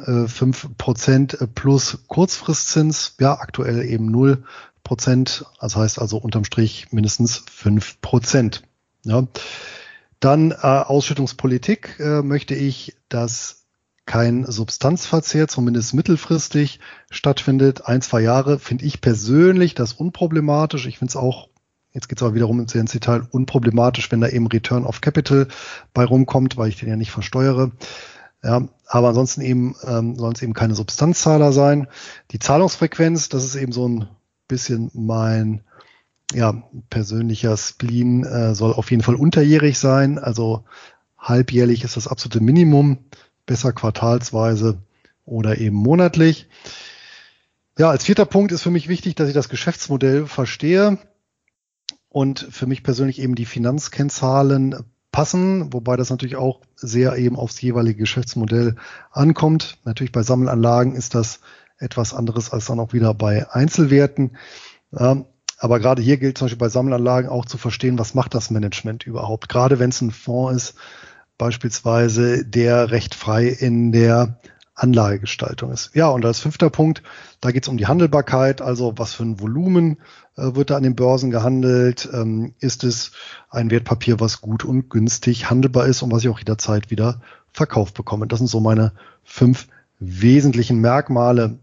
5% plus Kurzfristzins, ja, aktuell eben 0%, das heißt also unterm Strich mindestens 5%. Ja. Dann Ausschüttungspolitik möchte ich, dass kein Substanzverzehr, zumindest mittelfristig, stattfindet. 1-2 Jahre finde ich persönlich das unproblematisch. Ich finde es auch, jetzt geht es aber wiederum ins Detail, unproblematisch, wenn da eben Return of Capital bei rumkommt, weil ich den ja nicht versteuere. Ja, aber ansonsten eben sollen es eben keine Substanzzahler sein. Die Zahlungsfrequenz, das ist eben so ein bisschen mein persönlicher Spleen, soll auf jeden Fall unterjährig sein. Also halbjährlich ist das absolute Minimum, besser quartalsweise oder eben monatlich. Ja, als vierter Punkt ist für mich wichtig, dass ich das Geschäftsmodell verstehe und für mich persönlich eben die Finanzkennzahlen passen, wobei das natürlich auch sehr eben aufs jeweilige Geschäftsmodell ankommt. Natürlich bei Sammelanlagen ist das etwas anderes als dann auch wieder bei Einzelwerten. Aber gerade hier gilt zum Beispiel bei Sammelanlagen auch zu verstehen, was macht das Management überhaupt? Gerade wenn es ein Fonds ist, beispielsweise, der recht frei in der Anlagegestaltung ist. Ja, und als 5. Punkt, da geht es um die Handelbarkeit, also was für ein Volumen wird da an den Börsen gehandelt, ist es ein Wertpapier, was gut und günstig handelbar ist und was ich auch jederzeit wieder verkauft bekomme. Das sind so meine 5 wesentlichen Merkmale,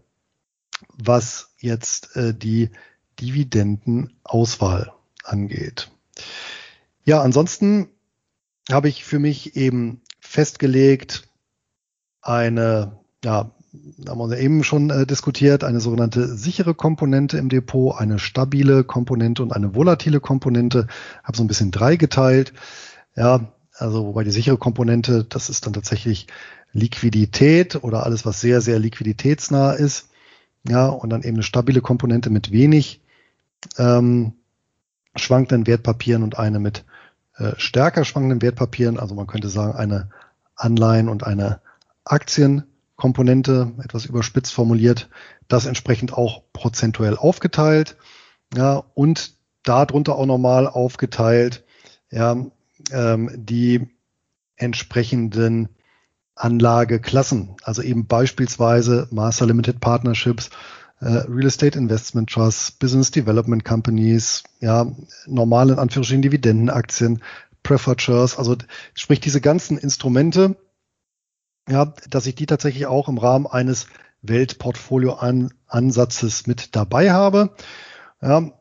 was jetzt die Dividendenauswahl angeht. Ja, ansonsten habe ich für mich eben festgelegt, haben wir eben schon diskutiert, eine sogenannte sichere Komponente im Depot, eine stabile Komponente und eine volatile Komponente. Habe so ein bisschen 3 geteilt. Ja, also wobei die sichere Komponente, das ist dann tatsächlich Liquidität oder alles, was sehr, sehr liquiditätsnah ist. Ja, und dann eben eine stabile Komponente mit wenig schwankenden Wertpapieren und eine mit stärker schwankenden Wertpapieren. Also man könnte sagen, eine Anleihen- und eine Aktienkomponente, etwas überspitzt formuliert, das entsprechend auch prozentuell aufgeteilt. Ja, und darunter auch nochmal aufgeteilt, ja, die entsprechenden Anlageklassen, also eben beispielsweise Master Limited Partnerships, Real Estate Investment Trusts, Business Development Companies, ja, normale in Anführungsstrichen Dividendenaktien, Preferred Shares, also sprich diese ganzen Instrumente, ja, dass ich die tatsächlich auch im Rahmen eines Weltportfolio-Ansatzes mit dabei habe. Ja,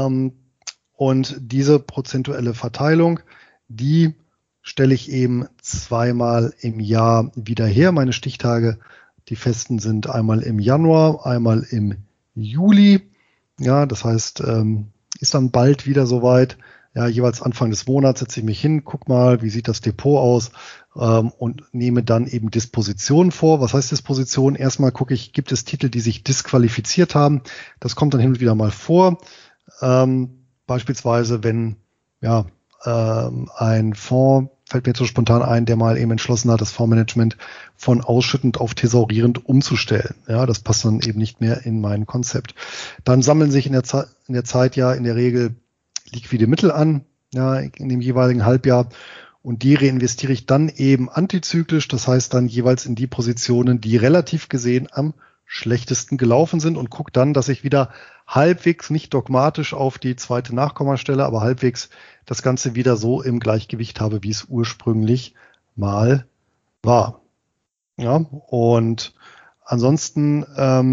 und diese prozentuelle Verteilung, die stelle ich eben zweimal im Jahr wieder her. Meine Stichtage, die festen sind einmal im Januar, einmal im Juli. Ja, das heißt, ist dann bald wieder soweit. Ja, jeweils Anfang des Monats setze ich mich hin, guck mal, wie sieht das Depot aus, und nehme dann eben Dispositionen vor. Was heißt Disposition? Erstmal gucke ich, gibt es Titel, die sich disqualifiziert haben? Das kommt dann hin und wieder mal vor. Beispielsweise, wenn ja ein Fonds, fällt mir jetzt so spontan ein, der mal eben entschlossen hat, das Fondsmanagement von ausschüttend auf thesaurierend umzustellen. Ja, das passt dann eben nicht mehr in mein Konzept. Dann sammeln sich in der Zeit ja in der Regel liquide Mittel an, ja, in dem jeweiligen Halbjahr. Und die reinvestiere ich dann eben antizyklisch, das heißt dann jeweils in die Positionen, die relativ gesehen am schlechtesten gelaufen sind, und gucke dann, dass ich wieder halbwegs, nicht dogmatisch auf die zweite Nachkommastelle, aber halbwegs das Ganze wieder so im Gleichgewicht habe, wie es ursprünglich mal war. Ja, und ansonsten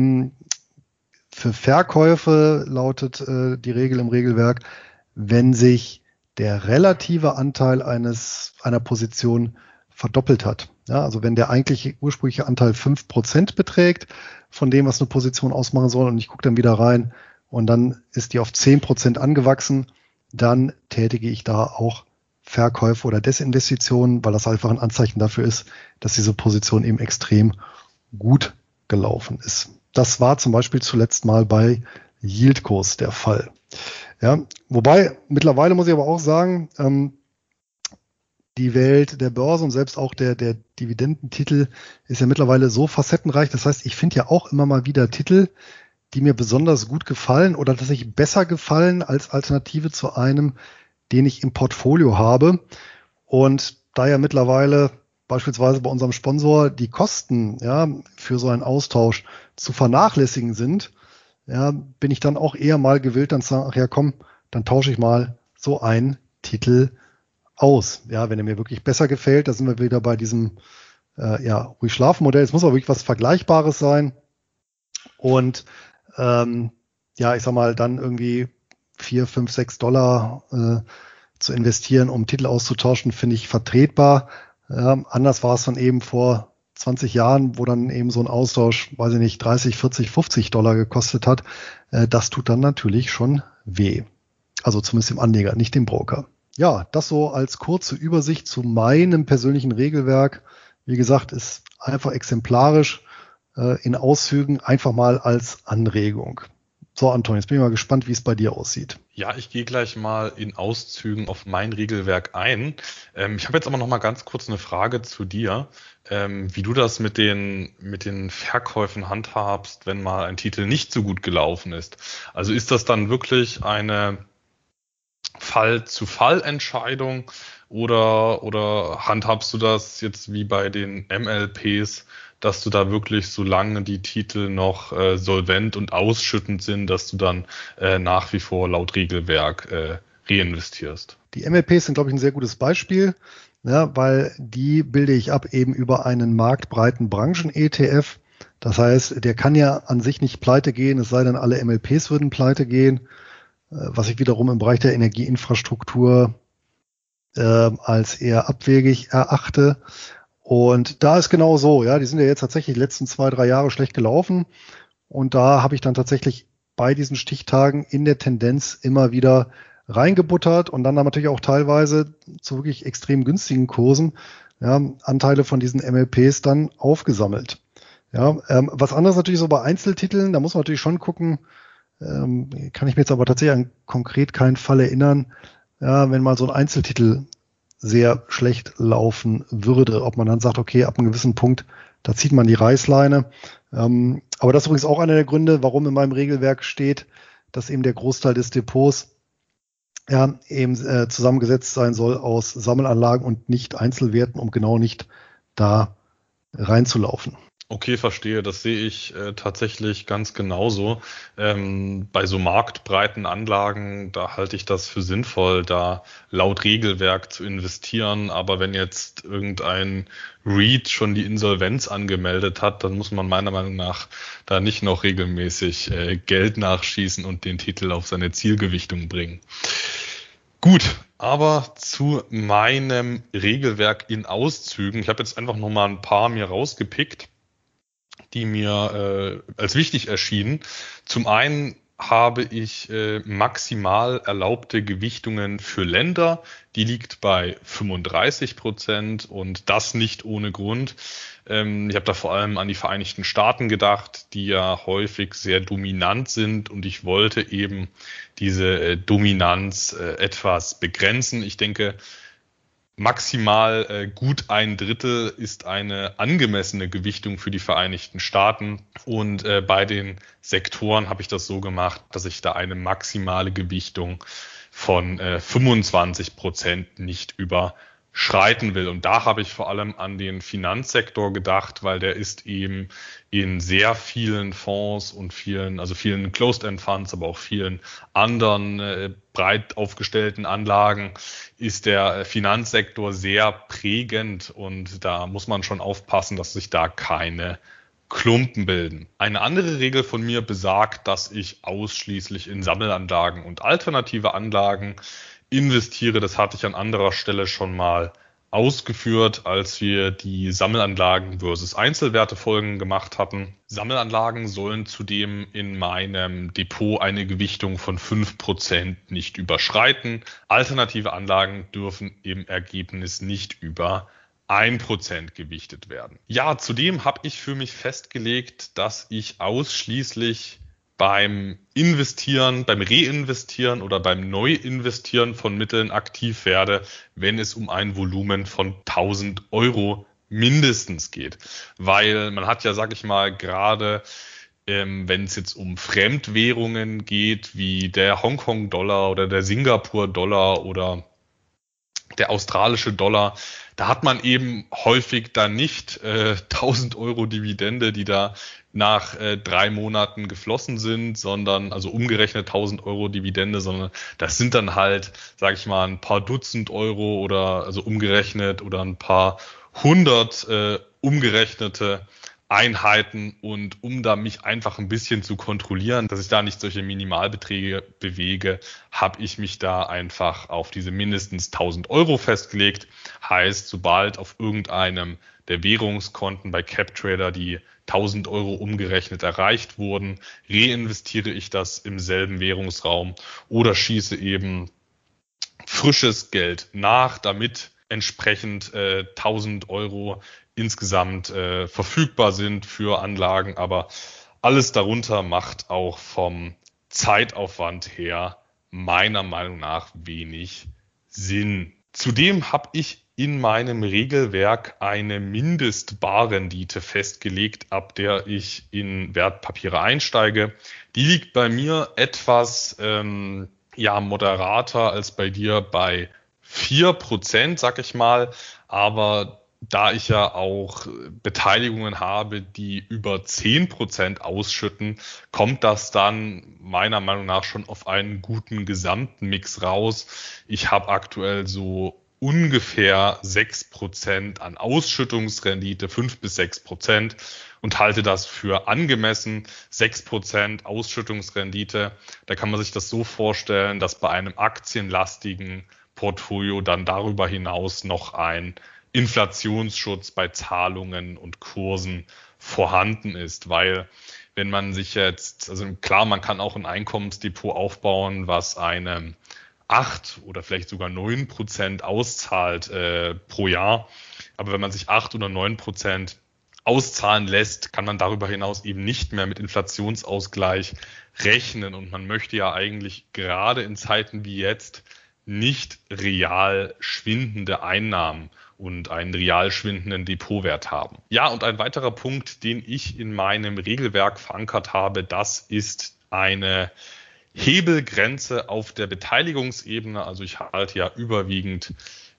für Verkäufe lautet die Regel im Regelwerk, wenn sich der relative Anteil einer Position verdoppelt hat. Ja, also wenn der eigentliche ursprüngliche Anteil 5% beträgt von dem, was eine Position ausmachen soll, und ich gucke dann wieder rein und dann ist die auf 10% angewachsen, dann tätige ich da auch Verkäufe oder Desinvestitionen, weil das einfach ein Anzeichen dafür ist, dass diese Position eben extrem gut gelaufen ist. Das war zum Beispiel zuletzt mal bei Yieldkurs der Fall. Ja, wobei mittlerweile muss ich aber auch sagen, die Welt der Börse und selbst auch der Dividendentitel ist ja mittlerweile so facettenreich. Das heißt, ich finde ja auch immer mal wieder Titel, die mir besonders gut gefallen oder tatsächlich besser gefallen als Alternative zu einem, den ich im Portfolio habe. Und da ja mittlerweile beispielsweise bei unserem Sponsor die Kosten, ja, für so einen Austausch zu vernachlässigen sind, ja, bin ich dann auch eher mal gewillt, dann zu sagen, ach ja, komm, dann tausche ich mal so einen Titel aus. Ja, wenn er mir wirklich besser gefällt, da sind wir wieder bei diesem ruhig schlafen Modell. Es muss aber wirklich was Vergleichbares sein. Und ich sag mal, dann irgendwie 4, 5, 6 Dollar zu investieren, um Titel auszutauschen, finde ich vertretbar. Anders war es dann eben vor 20 Jahren, wo dann eben so ein Austausch, weiß ich nicht, 30, 40, 50 Dollar gekostet hat. Das tut dann natürlich schon weh. Also zumindest dem Anleger, nicht dem Broker. Ja, das so als kurze Übersicht zu meinem persönlichen Regelwerk. Wie gesagt, ist einfach exemplarisch in Auszügen, einfach mal als Anregung. So, Anton, jetzt bin ich mal gespannt, wie es bei dir aussieht. Ja, ich gehe gleich mal in Auszügen auf mein Regelwerk ein. Ich habe jetzt aber noch mal ganz kurz eine Frage zu dir, wie du das mit den Verkäufen handhabst, wenn mal ein Titel nicht so gut gelaufen ist. Also ist das dann wirklich eine Fall-zu-Fall-Entscheidung oder handhabst du das jetzt wie bei den MLPs, dass du da wirklich, solange die Titel noch solvent und ausschüttend sind, dass du dann nach wie vor laut Regelwerk reinvestierst? Die MLPs sind, glaube ich, ein sehr gutes Beispiel, ja, weil die bilde ich ab eben über einen marktbreiten Branchen-ETF. Das heißt, der kann ja an sich nicht pleite gehen, es sei denn, alle MLPs würden pleite gehen, was ich wiederum im Bereich der Energieinfrastruktur als eher abwegig erachte. Und da ist genau so, ja, die sind ja jetzt tatsächlich die letzten 2, 3 Jahre schlecht gelaufen. Und da habe ich dann tatsächlich bei diesen Stichtagen in der Tendenz immer wieder reingebuttert und dann natürlich auch teilweise zu wirklich extrem günstigen Kursen, ja, Anteile von diesen MLPs dann aufgesammelt. Ja, was anderes natürlich so bei Einzeltiteln, da muss man natürlich schon gucken, Kann ich mir jetzt aber tatsächlich an konkret keinen Fall erinnern, ja, wenn mal so ein Einzeltitel sehr schlecht laufen würde, ob man dann sagt, okay, ab einem gewissen Punkt, da zieht man die Reißleine. Aber das ist übrigens auch einer der Gründe, warum in meinem Regelwerk steht, dass eben der Großteil des Depots eben zusammengesetzt sein soll aus Sammelanlagen und nicht Einzelwerten, um genau nicht da reinzulaufen. Okay, verstehe. Das sehe ich tatsächlich ganz genauso. Bei so marktbreiten Anlagen, da halte ich das für sinnvoll, da laut Regelwerk zu investieren. Aber wenn jetzt irgendein REIT schon die Insolvenz angemeldet hat, dann muss man meiner Meinung nach da nicht noch regelmäßig Geld nachschießen und den Titel auf seine Zielgewichtung bringen. Gut, aber zu meinem Regelwerk in Auszügen. Ich habe jetzt einfach noch mal ein paar mir rausgepickt, die mir als wichtig erschienen. Zum einen habe ich maximal erlaubte Gewichtungen für Länder. Die liegt bei 35% und das nicht ohne Grund. Ich habe da vor allem an die Vereinigten Staaten gedacht, die ja häufig sehr dominant sind und ich wollte eben diese Dominanz etwas begrenzen. Ich denke, maximal gut 1/3 ist eine angemessene Gewichtung für die Vereinigten Staaten. Und bei den Sektoren habe ich das so gemacht, dass ich da eine maximale Gewichtung von 25% nicht überschreiten will. Und da habe ich vor allem an den Finanzsektor gedacht, weil der ist eben in sehr vielen Fonds und vielen Closed-End-Funds, aber auch vielen anderen breit aufgestellten Anlagen ist der Finanzsektor sehr prägend und da muss man schon aufpassen, dass sich da keine Klumpen bilden. Eine andere Regel von mir besagt, dass ich ausschließlich in Sammelanlagen und alternative Anlagen investiere. Das hatte ich an anderer Stelle schon mal ausgeführt, als wir die Sammelanlagen versus Einzelwerte-Folgen gemacht hatten. Sammelanlagen sollen zudem in meinem Depot eine Gewichtung von 5% nicht überschreiten. Alternative Anlagen dürfen im Ergebnis nicht über 1% gewichtet werden. Ja, zudem habe ich für mich festgelegt, dass ich ausschließlich beim Investieren, beim Reinvestieren oder beim Neuinvestieren von Mitteln aktiv werde, wenn es um ein Volumen von 1.000 Euro mindestens geht. Weil man hat ja, sag ich mal, gerade wenn es jetzt um Fremdwährungen geht, wie der Hongkong-Dollar oder der Singapur-Dollar oder der australische Dollar, da hat man eben häufig dann nicht 1.000 Euro Dividende, die da nach 3 Monaten geflossen sind, sondern also umgerechnet 1.000 Euro Dividende, sondern das sind dann halt, sage ich mal, ein paar Dutzend Euro oder also umgerechnet oder ein paar hundert umgerechnete Einheiten und um da mich einfach ein bisschen zu kontrollieren, dass ich da nicht solche Minimalbeträge bewege, habe ich mich da einfach auf diese mindestens 1.000 Euro festgelegt. Heißt, sobald auf irgendeinem der Währungskonten bei CapTrader die 1.000 Euro umgerechnet erreicht wurden, reinvestiere ich das im selben Währungsraum oder schieße eben frisches Geld nach, damit entsprechend 1.000 Euro insgesamt verfügbar sind für Anlagen, aber alles darunter macht auch vom Zeitaufwand her meiner Meinung nach wenig Sinn. Zudem habe ich in meinem Regelwerk eine Mindestbarrendite festgelegt, ab der ich in Wertpapiere einsteige. Die liegt bei mir etwas moderater als bei dir bei 4%, sag ich mal, aber da ich ja auch Beteiligungen habe, die über 10% ausschütten, kommt das dann meiner Meinung nach schon auf einen guten Gesamtmix raus. Ich habe aktuell so ungefähr 6% an Ausschüttungsrendite, 5-6% und halte das für angemessen. 6% Ausschüttungsrendite, da kann man sich das so vorstellen, dass bei einem aktienlastigen Portfolio dann darüber hinaus noch ein Inflationsschutz bei Zahlungen und Kursen vorhanden ist, weil wenn man sich jetzt, also klar, man kann auch ein Einkommensdepot aufbauen, was einem 8 oder vielleicht sogar 9% auszahlt pro Jahr, aber wenn man sich 8 oder 9% auszahlen lässt, kann man darüber hinaus eben nicht mehr mit Inflationsausgleich rechnen. Und man möchte ja eigentlich gerade in Zeiten wie jetzt nicht real schwindende Einnahmen und einen real schwindenden Depotwert haben. Ja, und ein weiterer Punkt, den ich in meinem Regelwerk verankert habe, das ist eine Hebelgrenze auf der Beteiligungsebene. Also ich halte ja überwiegend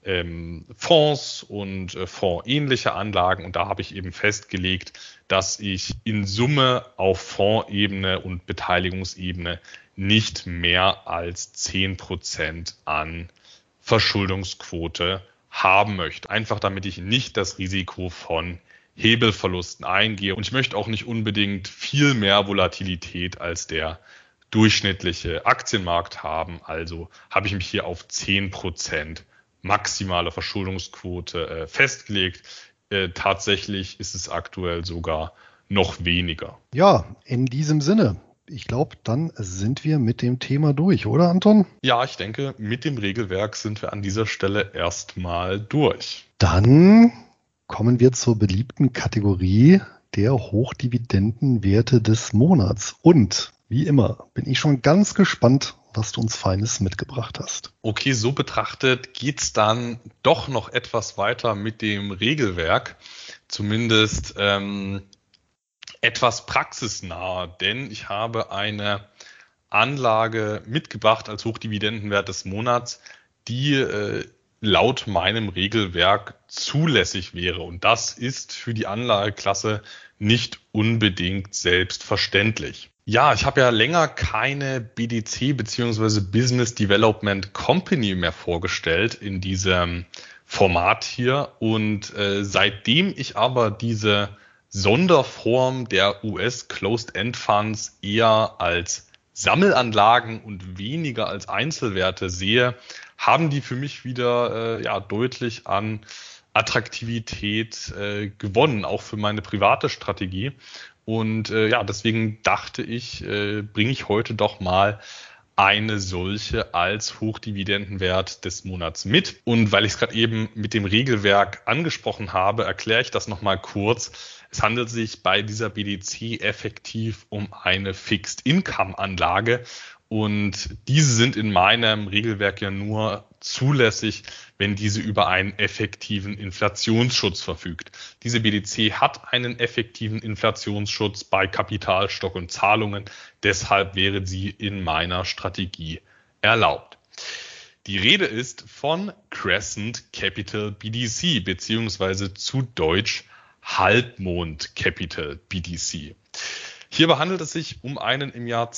Fonds und fondsähnliche Anlagen, und da habe ich eben festgelegt, dass ich in Summe auf Fondsebene und Beteiligungsebene nicht mehr als 10% an Verschuldungsquote haben möchte. Einfach damit ich nicht das Risiko von Hebelverlusten eingehe, und ich möchte auch nicht unbedingt viel mehr Volatilität als der durchschnittliche Aktienmarkt haben. Also habe ich mich hier auf 10% maximale Verschuldungsquote festgelegt. Tatsächlich ist es aktuell sogar noch weniger. Ja, in diesem Sinne. Ich glaube, dann sind wir mit dem Thema durch, oder Anton? Ja, ich denke, mit dem Regelwerk sind wir an dieser Stelle erstmal durch. Dann kommen wir zur beliebten Kategorie der Hochdividendenwerte des Monats. Und wie immer bin ich schon ganz gespannt, was du uns Feines mitgebracht hast. Okay, so betrachtet geht's dann doch noch etwas weiter mit dem Regelwerk. Zumindest etwas praxisnah, denn ich habe eine Anlage mitgebracht als Hochdividendenwert des Monats, die laut meinem Regelwerk zulässig wäre. Und das ist für die Anlageklasse nicht unbedingt selbstverständlich. Ja, ich habe ja länger keine BDC bzw. Business Development Company mehr vorgestellt in diesem Format hier. Und seitdem ich aber diese Sonderform der US Closed-End Funds eher als Sammelanlagen und weniger als Einzelwerte sehe, haben die für mich wieder deutlich an Attraktivität gewonnen, auch für meine private Strategie. Und deswegen dachte ich, bringe ich heute doch mal eine solche als Hochdividendenwert des Monats mit. Und weil ich es gerade eben mit dem Regelwerk angesprochen habe, erkläre ich das nochmal kurz. Es handelt sich bei dieser BDC effektiv um eine Fixed-Income-Anlage. Und diese sind in meinem Regelwerk ja nur zulässig, wenn diese über einen effektiven Inflationsschutz verfügt. Diese BDC hat einen effektiven Inflationsschutz bei Kapitalstock und Zahlungen. Deshalb wäre sie in meiner Strategie erlaubt. Die Rede ist von Crescent Capital BDC beziehungsweise zu Deutsch Halbmond Capital BDC. Hierbei handelt es sich um einen im Jahr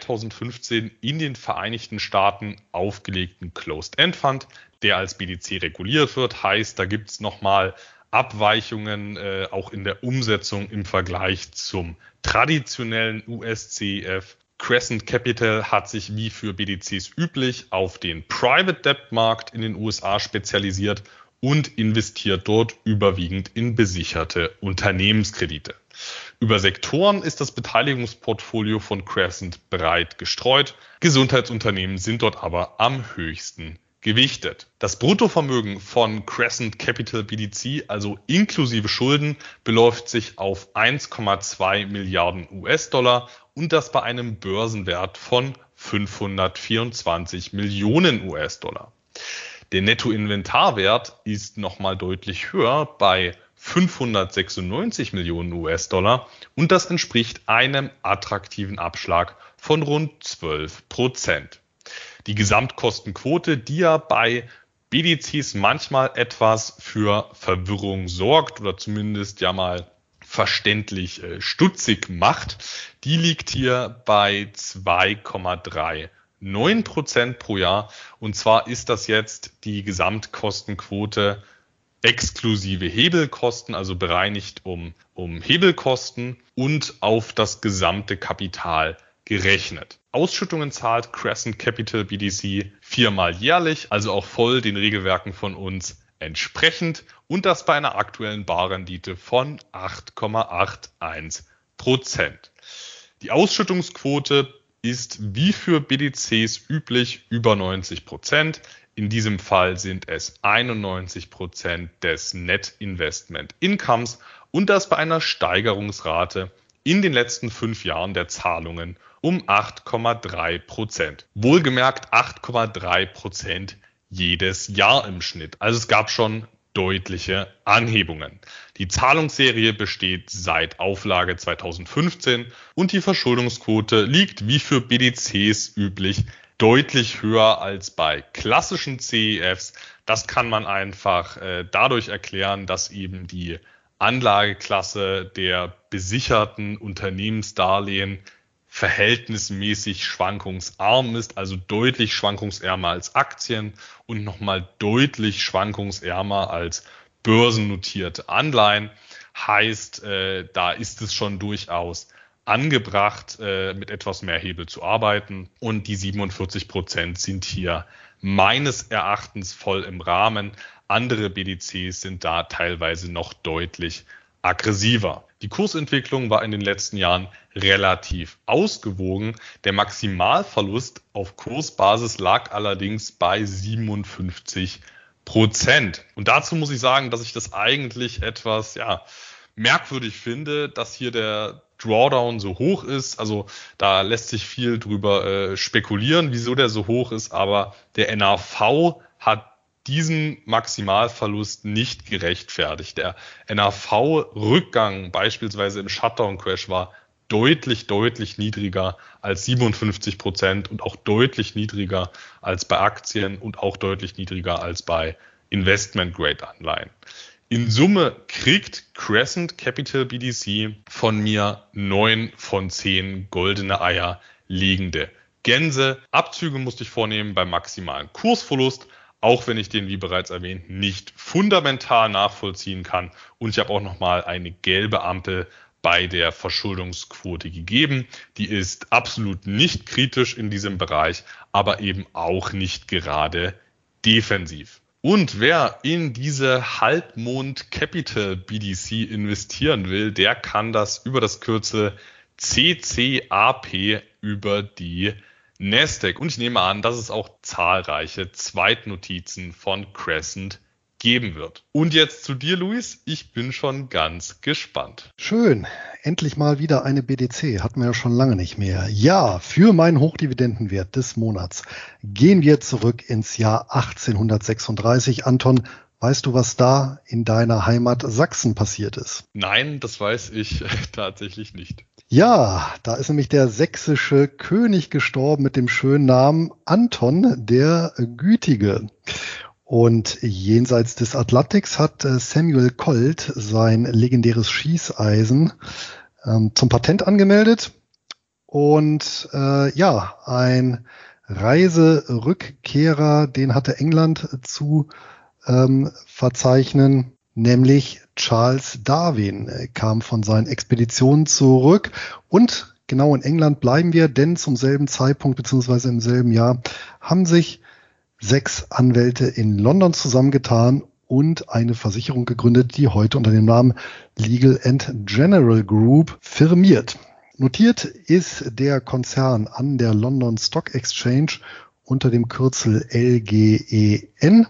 2015 in den Vereinigten Staaten aufgelegten Closed-End Fund, der als BDC reguliert wird. Heißt, da gibt es nochmal Abweichungen auch in der Umsetzung im Vergleich zum traditionellen US-CEF. Crescent Capital hat sich wie für BDCs üblich auf den Private Debt Markt in den USA spezialisiert und investiert dort überwiegend in besicherte Unternehmenskredite. Über Sektoren ist das Beteiligungsportfolio von Crescent breit gestreut. Gesundheitsunternehmen sind dort aber am höchsten gewichtet. Das Bruttovermögen von Crescent Capital BDC, also inklusive Schulden, beläuft sich auf 1,2 Milliarden US-Dollar und das bei einem Börsenwert von 524 Millionen US-Dollar. Der Nettoinventarwert ist nochmal deutlich höher bei 596 Millionen US-Dollar und das entspricht einem attraktiven Abschlag von rund 12%. Die Gesamtkostenquote, die ja bei BDCs manchmal etwas für Verwirrung sorgt oder zumindest ja mal verständlich stutzig macht, die liegt hier bei 2,39% pro Jahr. Und zwar ist das jetzt die Gesamtkostenquote exklusive Hebelkosten, also bereinigt um Hebelkosten und auf das gesamte Kapital gerechnet. Ausschüttungen zahlt Crescent Capital BDC 4-mal jährlich, also auch voll den Regelwerken von uns entsprechend und das bei einer aktuellen Barrendite von 8,81%. Die Ausschüttungsquote ist wie für BDCs üblich über 90%. In diesem Fall sind es 91% des Net Investment Incomes und das bei einer Steigerungsrate in den letzten 5 Jahren der Zahlungen um 8,3%. Wohlgemerkt 8,3% jedes Jahr im Schnitt. Also es gab schon deutliche Anhebungen. Die Zahlungsserie besteht seit Auflage 2015 und die Verschuldungsquote liegt wie für BDCs üblich deutlich höher als bei klassischen CEFs. Das kann man einfach dadurch erklären, dass eben die Anlageklasse der besicherten Unternehmensdarlehen verhältnismäßig schwankungsarm ist, also deutlich schwankungsärmer als Aktien und nochmal deutlich schwankungsärmer als börsennotierte Anleihen. Heißt, da ist es schon durchaus angebracht, mit etwas mehr Hebel zu arbeiten. Und die 47% sind hier meines Erachtens voll im Rahmen. Andere BDCs sind da teilweise noch deutlich aggressiver. Die Kursentwicklung war in den letzten Jahren relativ ausgewogen. Der Maximalverlust auf Kursbasis lag allerdings bei 57%. Und dazu muss ich sagen, dass ich das eigentlich etwas merkwürdig finde, dass hier der Drawdown so hoch ist. Also da lässt sich viel drüber spekulieren, wieso der so hoch ist, aber der NAV hat diesen Maximalverlust nicht gerechtfertigt. Der NAV-Rückgang beispielsweise im Shutdown-Crash war deutlich niedriger als 57% und auch deutlich niedriger als bei Aktien und auch deutlich niedriger als bei Investment-Grade-Anleihen. In Summe kriegt Crescent Capital BDC von mir 9 von 10 goldene Eier liegende Gänse. Abzüge musste ich vornehmen beim maximalen Kursverlust, auch wenn ich den, wie bereits erwähnt, nicht fundamental nachvollziehen kann. Und ich habe auch nochmal eine gelbe Ampel bei der Verschuldungsquote gegeben. Die ist absolut nicht kritisch in diesem Bereich, aber eben auch nicht gerade defensiv. Und wer in diese Halbmond Capital BDC investieren will, der kann das über das Kürzel CCAP über die Nasdaq. Und ich nehme an, dass es auch zahlreiche Zweitnotizen von Crescent geben wird. Und jetzt zu dir, Luis. Ich bin schon ganz gespannt. Schön. Endlich mal wieder eine BDC. Hatten wir ja schon lange nicht mehr. Ja, für meinen Hochdividendenwert des Monats gehen wir zurück ins Jahr 1836. Anton, weißt du, was da in deiner Heimat Sachsen passiert ist? Nein, das weiß ich tatsächlich nicht. Ja, da ist nämlich der sächsische König gestorben mit dem schönen Namen Anton der Gütige. Und jenseits des Atlantiks hat Samuel Colt sein legendäres Schießeisen zum Patent angemeldet. Und ein Reiserückkehrer, den hatte England zu verzeichnen, nämlich Charles Darwin kam von seinen Expeditionen zurück. Und genau in England bleiben wir, denn zum selben Zeitpunkt beziehungsweise im selben Jahr haben sich 6 Anwälte in London zusammengetan und eine Versicherung gegründet, die heute unter dem Namen Legal & General Group firmiert. Notiert ist der Konzern an der London Stock Exchange unter dem Kürzel LGEN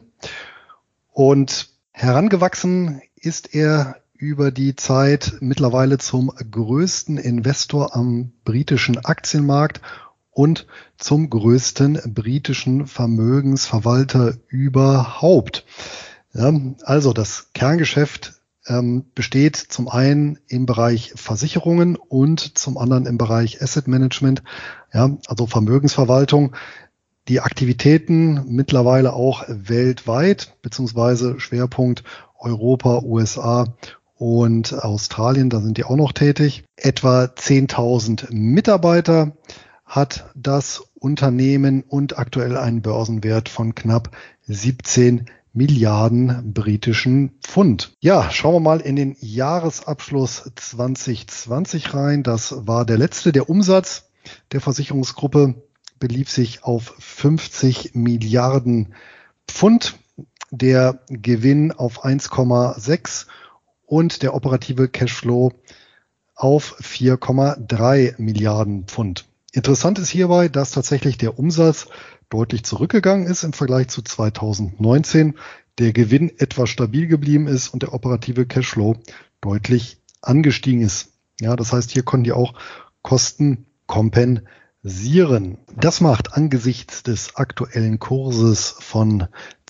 und herangewachsen ist er über die Zeit mittlerweile zum größten Investor am britischen Aktienmarkt und zum größten britischen Vermögensverwalter überhaupt. Ja, also das Kerngeschäft besteht zum einen im Bereich Versicherungen und zum anderen im Bereich Asset Management, ja, also Vermögensverwaltung. Die Aktivitäten mittlerweile auch weltweit, beziehungsweise Schwerpunkt Europa, USA und Australien, da sind die auch noch tätig. Etwa 10.000 Mitarbeiter hat das Unternehmen und aktuell einen Börsenwert von knapp 17 Milliarden britischen Pfund. Ja, schauen wir mal in den Jahresabschluss 2020 rein. Das war der letzte. Der Umsatz der Versicherungsgruppe belief sich auf 50 Milliarden Pfund. Der Gewinn auf 1,6 und der operative Cashflow auf 4,3 Milliarden Pfund. Interessant ist hierbei, dass tatsächlich der Umsatz deutlich zurückgegangen ist im Vergleich zu 2019, der Gewinn etwas stabil geblieben ist und der operative Cashflow deutlich angestiegen ist. Ja, das heißt, hier konnten die auch Kosten kompensieren. Das macht angesichts des aktuellen Kurses von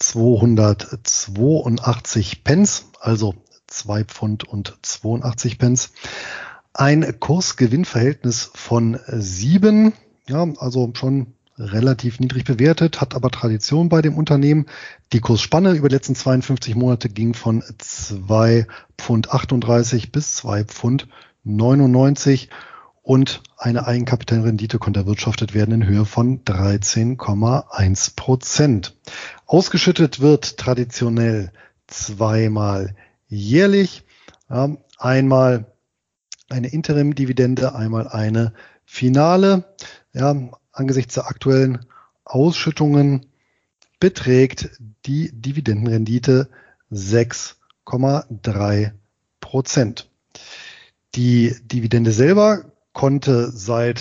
282 Pence, also 2 Pfund und 82 Pence, ein Kursgewinnverhältnis von 7, ja, also schon relativ niedrig bewertet, hat aber Tradition bei dem Unternehmen. Die Kursspanne über die letzten 52 Monate ging von 2,38 Pfund bis 2,99 Pfund und eine Eigenkapitalrendite konnte erwirtschaftet werden in Höhe von 13,1%. Ausgeschüttet wird traditionell zweimal jährlich, einmal eine Interim-Dividende, einmal eine finale. Ja, angesichts der aktuellen Ausschüttungen beträgt die Dividendenrendite 6,3%. Die Dividende selber konnte seit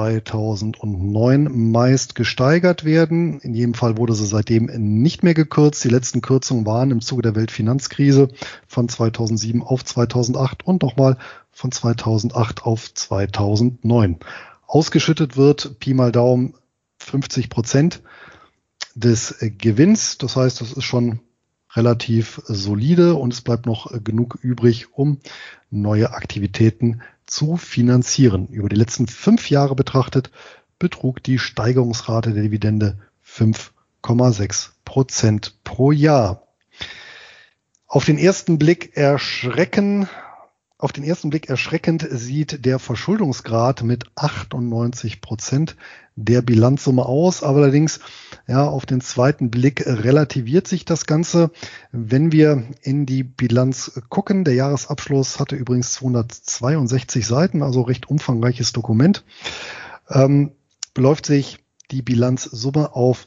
2009 meist gesteigert werden. In jedem Fall wurde sie seitdem nicht mehr gekürzt. Die letzten Kürzungen waren im Zuge der Weltfinanzkrise von 2007 auf 2008 und nochmal von 2008 auf 2009. Ausgeschüttet wird Pi mal Daumen 50% des Gewinns. Das heißt, das ist schon relativ solide und es bleibt noch genug übrig, um neue Aktivitäten zu finanzieren. Über die letzten 5 Jahre betrachtet betrug die Steigerungsrate der Dividende 5,6% pro Jahr. Auf den ersten Blick erschreckend sieht der Verschuldungsgrad mit 98% der Bilanzsumme aus. Aber allerdings, ja, auf den zweiten Blick relativiert sich das Ganze. Wenn wir in die Bilanz gucken, der Jahresabschluss hatte übrigens 262 Seiten, also recht umfangreiches Dokument, beläuft sich die Bilanzsumme auf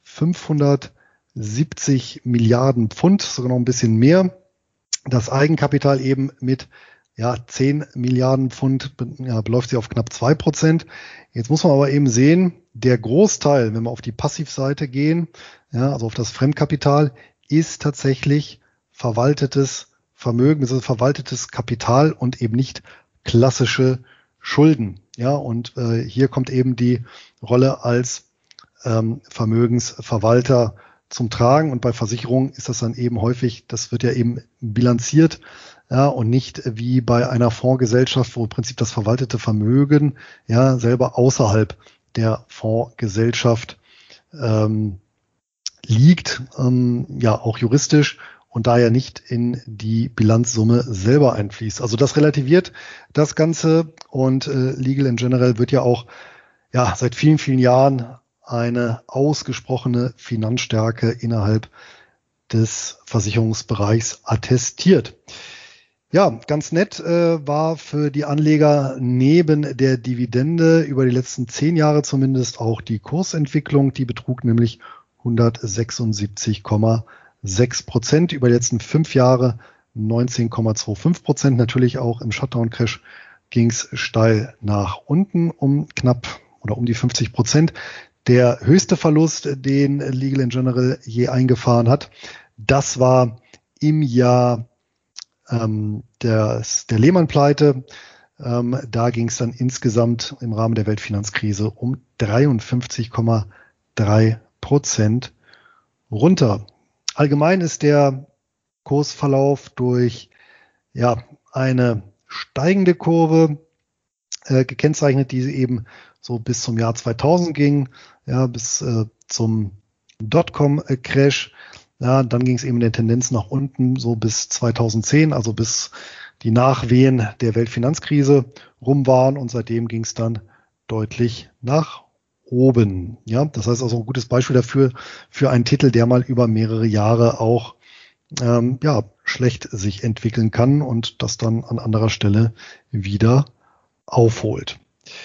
570 Milliarden Pfund, sogar noch ein bisschen mehr. Das Eigenkapital eben mit 10 Milliarden Pfund beläuft sich auf knapp 2%. Jetzt muss man aber eben sehen, der Großteil, wenn wir auf die Passivseite gehen, also auf das Fremdkapital, ist tatsächlich verwaltetes Vermögen, das ist verwaltetes Kapital und eben nicht klassische Schulden. Ja, und hier kommt eben die Rolle als Vermögensverwalter zum Tragen. Und bei Versicherungen ist das dann eben häufig, das wird ja eben bilanziert, ja, und nicht wie bei einer Fondsgesellschaft, wo im Prinzip das verwaltete Vermögen selber außerhalb der Fondsgesellschaft liegt, auch juristisch und daher nicht in die Bilanzsumme selber einfließt. Also das relativiert das Ganze und Legal & General wird ja auch seit vielen, vielen Jahren eine ausgesprochene Finanzstärke innerhalb des Versicherungsbereichs attestiert. Ja, ganz nett war für die Anleger neben der Dividende über die letzten 10 Jahre zumindest auch die Kursentwicklung. Die betrug nämlich 176,6%. Über die letzten 5 Jahre 19,25%. Natürlich auch im Shutdown-Crash ging es steil nach unten um die 50%. Der höchste Verlust, den Legal & General je eingefahren hat, das war im Jahr der Lehman-Pleite. Da ging es dann insgesamt im Rahmen der Weltfinanzkrise um 53,3% runter. Allgemein ist der Kursverlauf durch eine steigende Kurve gekennzeichnet, die eben so bis zum Jahr 2000 ging, bis zum Dotcom-Crash. Ja, dann ging es eben in der Tendenz nach unten, so bis 2010, also bis die Nachwehen der Weltfinanzkrise rum waren und seitdem ging es dann deutlich nach oben. Ja, das heißt also ein gutes Beispiel dafür, für einen Titel, der mal über mehrere Jahre auch schlecht sich entwickeln kann und das dann an anderer Stelle wieder aufholt.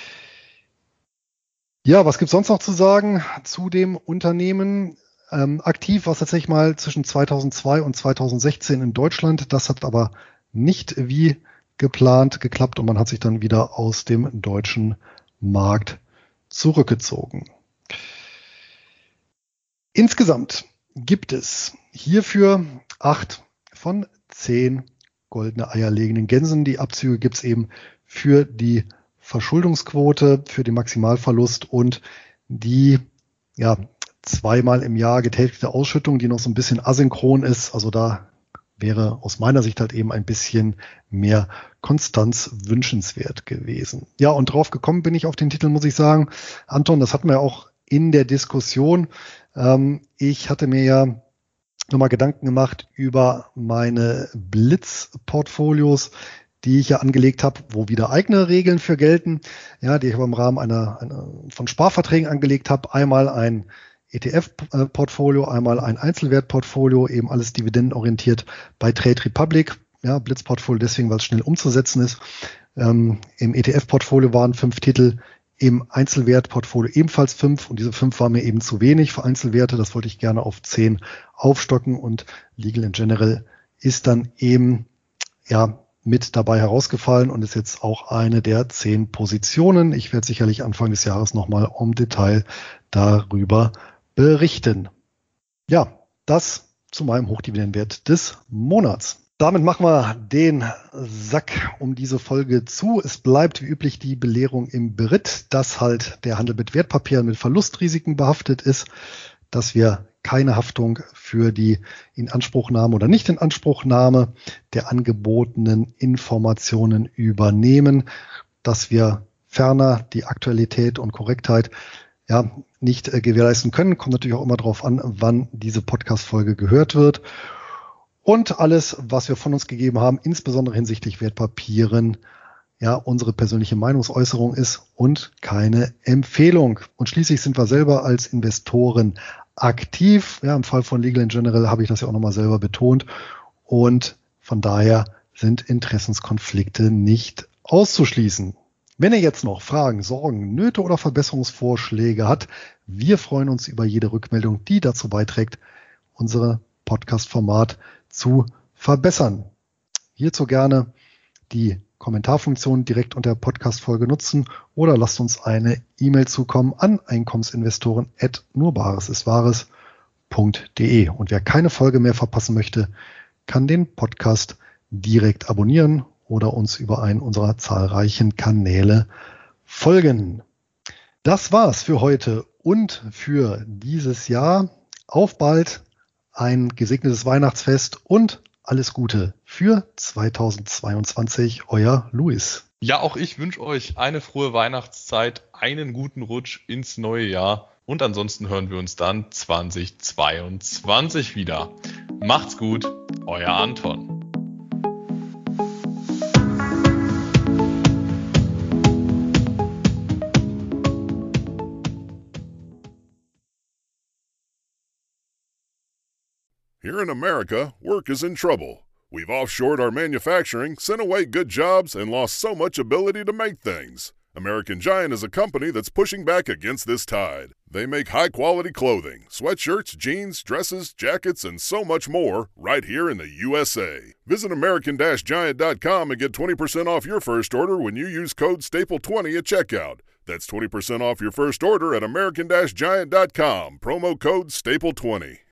Ja, was gibt's sonst noch zu sagen zu dem Unternehmen? Aktiv war es tatsächlich mal zwischen 2002 und 2016 in Deutschland. Das hat aber nicht wie geplant geklappt und man hat sich dann wieder aus dem deutschen Markt zurückgezogen. Insgesamt gibt es hierfür 8 von 10 goldene Eier legenden Gänsen. Die Abzüge gibt es eben für die Verschuldungsquote, für den Maximalverlust und die zweimal im Jahr getätigte Ausschüttung, die noch so ein bisschen asynchron ist. Also da wäre aus meiner Sicht halt eben ein bisschen mehr Konstanz wünschenswert gewesen. Ja, und drauf gekommen bin ich auf den Titel, muss ich sagen. Anton, das hatten wir ja auch in der Diskussion. Ich hatte mir ja nochmal Gedanken gemacht über meine Blitz-Portfolios, die ich ja angelegt habe, wo wieder eigene Regeln für gelten, ja, die ich aber im Rahmen von Sparverträgen angelegt habe. Einmal ein ETF-Portfolio, einmal ein Einzelwertportfolio, eben alles dividendenorientiert bei Trade Republic. Ja, Blitzportfolio deswegen, weil es schnell umzusetzen ist. Im ETF-Portfolio waren 5 Titel, im Einzelwertportfolio ebenfalls 5 und diese 5 waren mir eben zu wenig für Einzelwerte. Das wollte ich gerne auf 10 aufstocken und Legal & General ist dann eben mit dabei herausgefallen und ist jetzt auch eine der 10 Positionen. Ich werde sicherlich Anfang des Jahres nochmal im Detail darüber berichten. Ja, das zu meinem Hochdividendenwert des Monats. Damit machen wir den Sack um diese Folge zu. Es bleibt wie üblich die Belehrung im Beritt, dass halt der Handel mit Wertpapieren mit Verlustrisiken behaftet ist, dass wir keine Haftung für die Inanspruchnahme oder Nicht-Inanspruchnahme der angebotenen Informationen übernehmen, dass wir ferner die Aktualität und Korrektheit nicht gewährleisten können. Kommt natürlich auch immer darauf an, wann diese Podcast-Folge gehört wird. Und alles, was wir von uns gegeben haben, insbesondere hinsichtlich Wertpapieren, unsere persönliche Meinungsäußerung ist und keine Empfehlung. Und schließlich sind wir selber als Investoren aktiv. Ja, im Fall von Legal & General habe ich das ja auch nochmal selber betont. Und von daher sind Interessenskonflikte nicht auszuschließen. Wenn ihr jetzt noch Fragen, Sorgen, Nöte oder Verbesserungsvorschläge habt, wir freuen uns über jede Rückmeldung, die dazu beiträgt, unsere Podcast-Format zu verbessern. Hierzu gerne die Kommentarfunktion direkt unter der Podcast-Folge nutzen oder lasst uns eine E-Mail zukommen an einkommensinvestoren@nurbaresistwahres.de. Und wer keine Folge mehr verpassen möchte, kann den Podcast direkt abonnieren oder uns über einen unserer zahlreichen Kanäle folgen. Das war's für heute und für dieses Jahr. Auf bald! Ein gesegnetes Weihnachtsfest und alles Gute für 2022. Euer Luis. Ja, auch ich wünsche euch eine frohe Weihnachtszeit, einen guten Rutsch ins neue Jahr und ansonsten hören wir uns dann 2022 wieder. Macht's gut, euer Anton. Here in America, work is in trouble. We've offshored our manufacturing, sent away good jobs, and lost so much ability to make things. American Giant is a company that's pushing back against this tide. They make high-quality clothing, sweatshirts, jeans, dresses, jackets, and so much more right here in the USA. Visit American-Giant.com and get 20% off your first order when you use code STAPLE20 at checkout. That's 20% off your first order at American-Giant.com, promo code STAPLE20.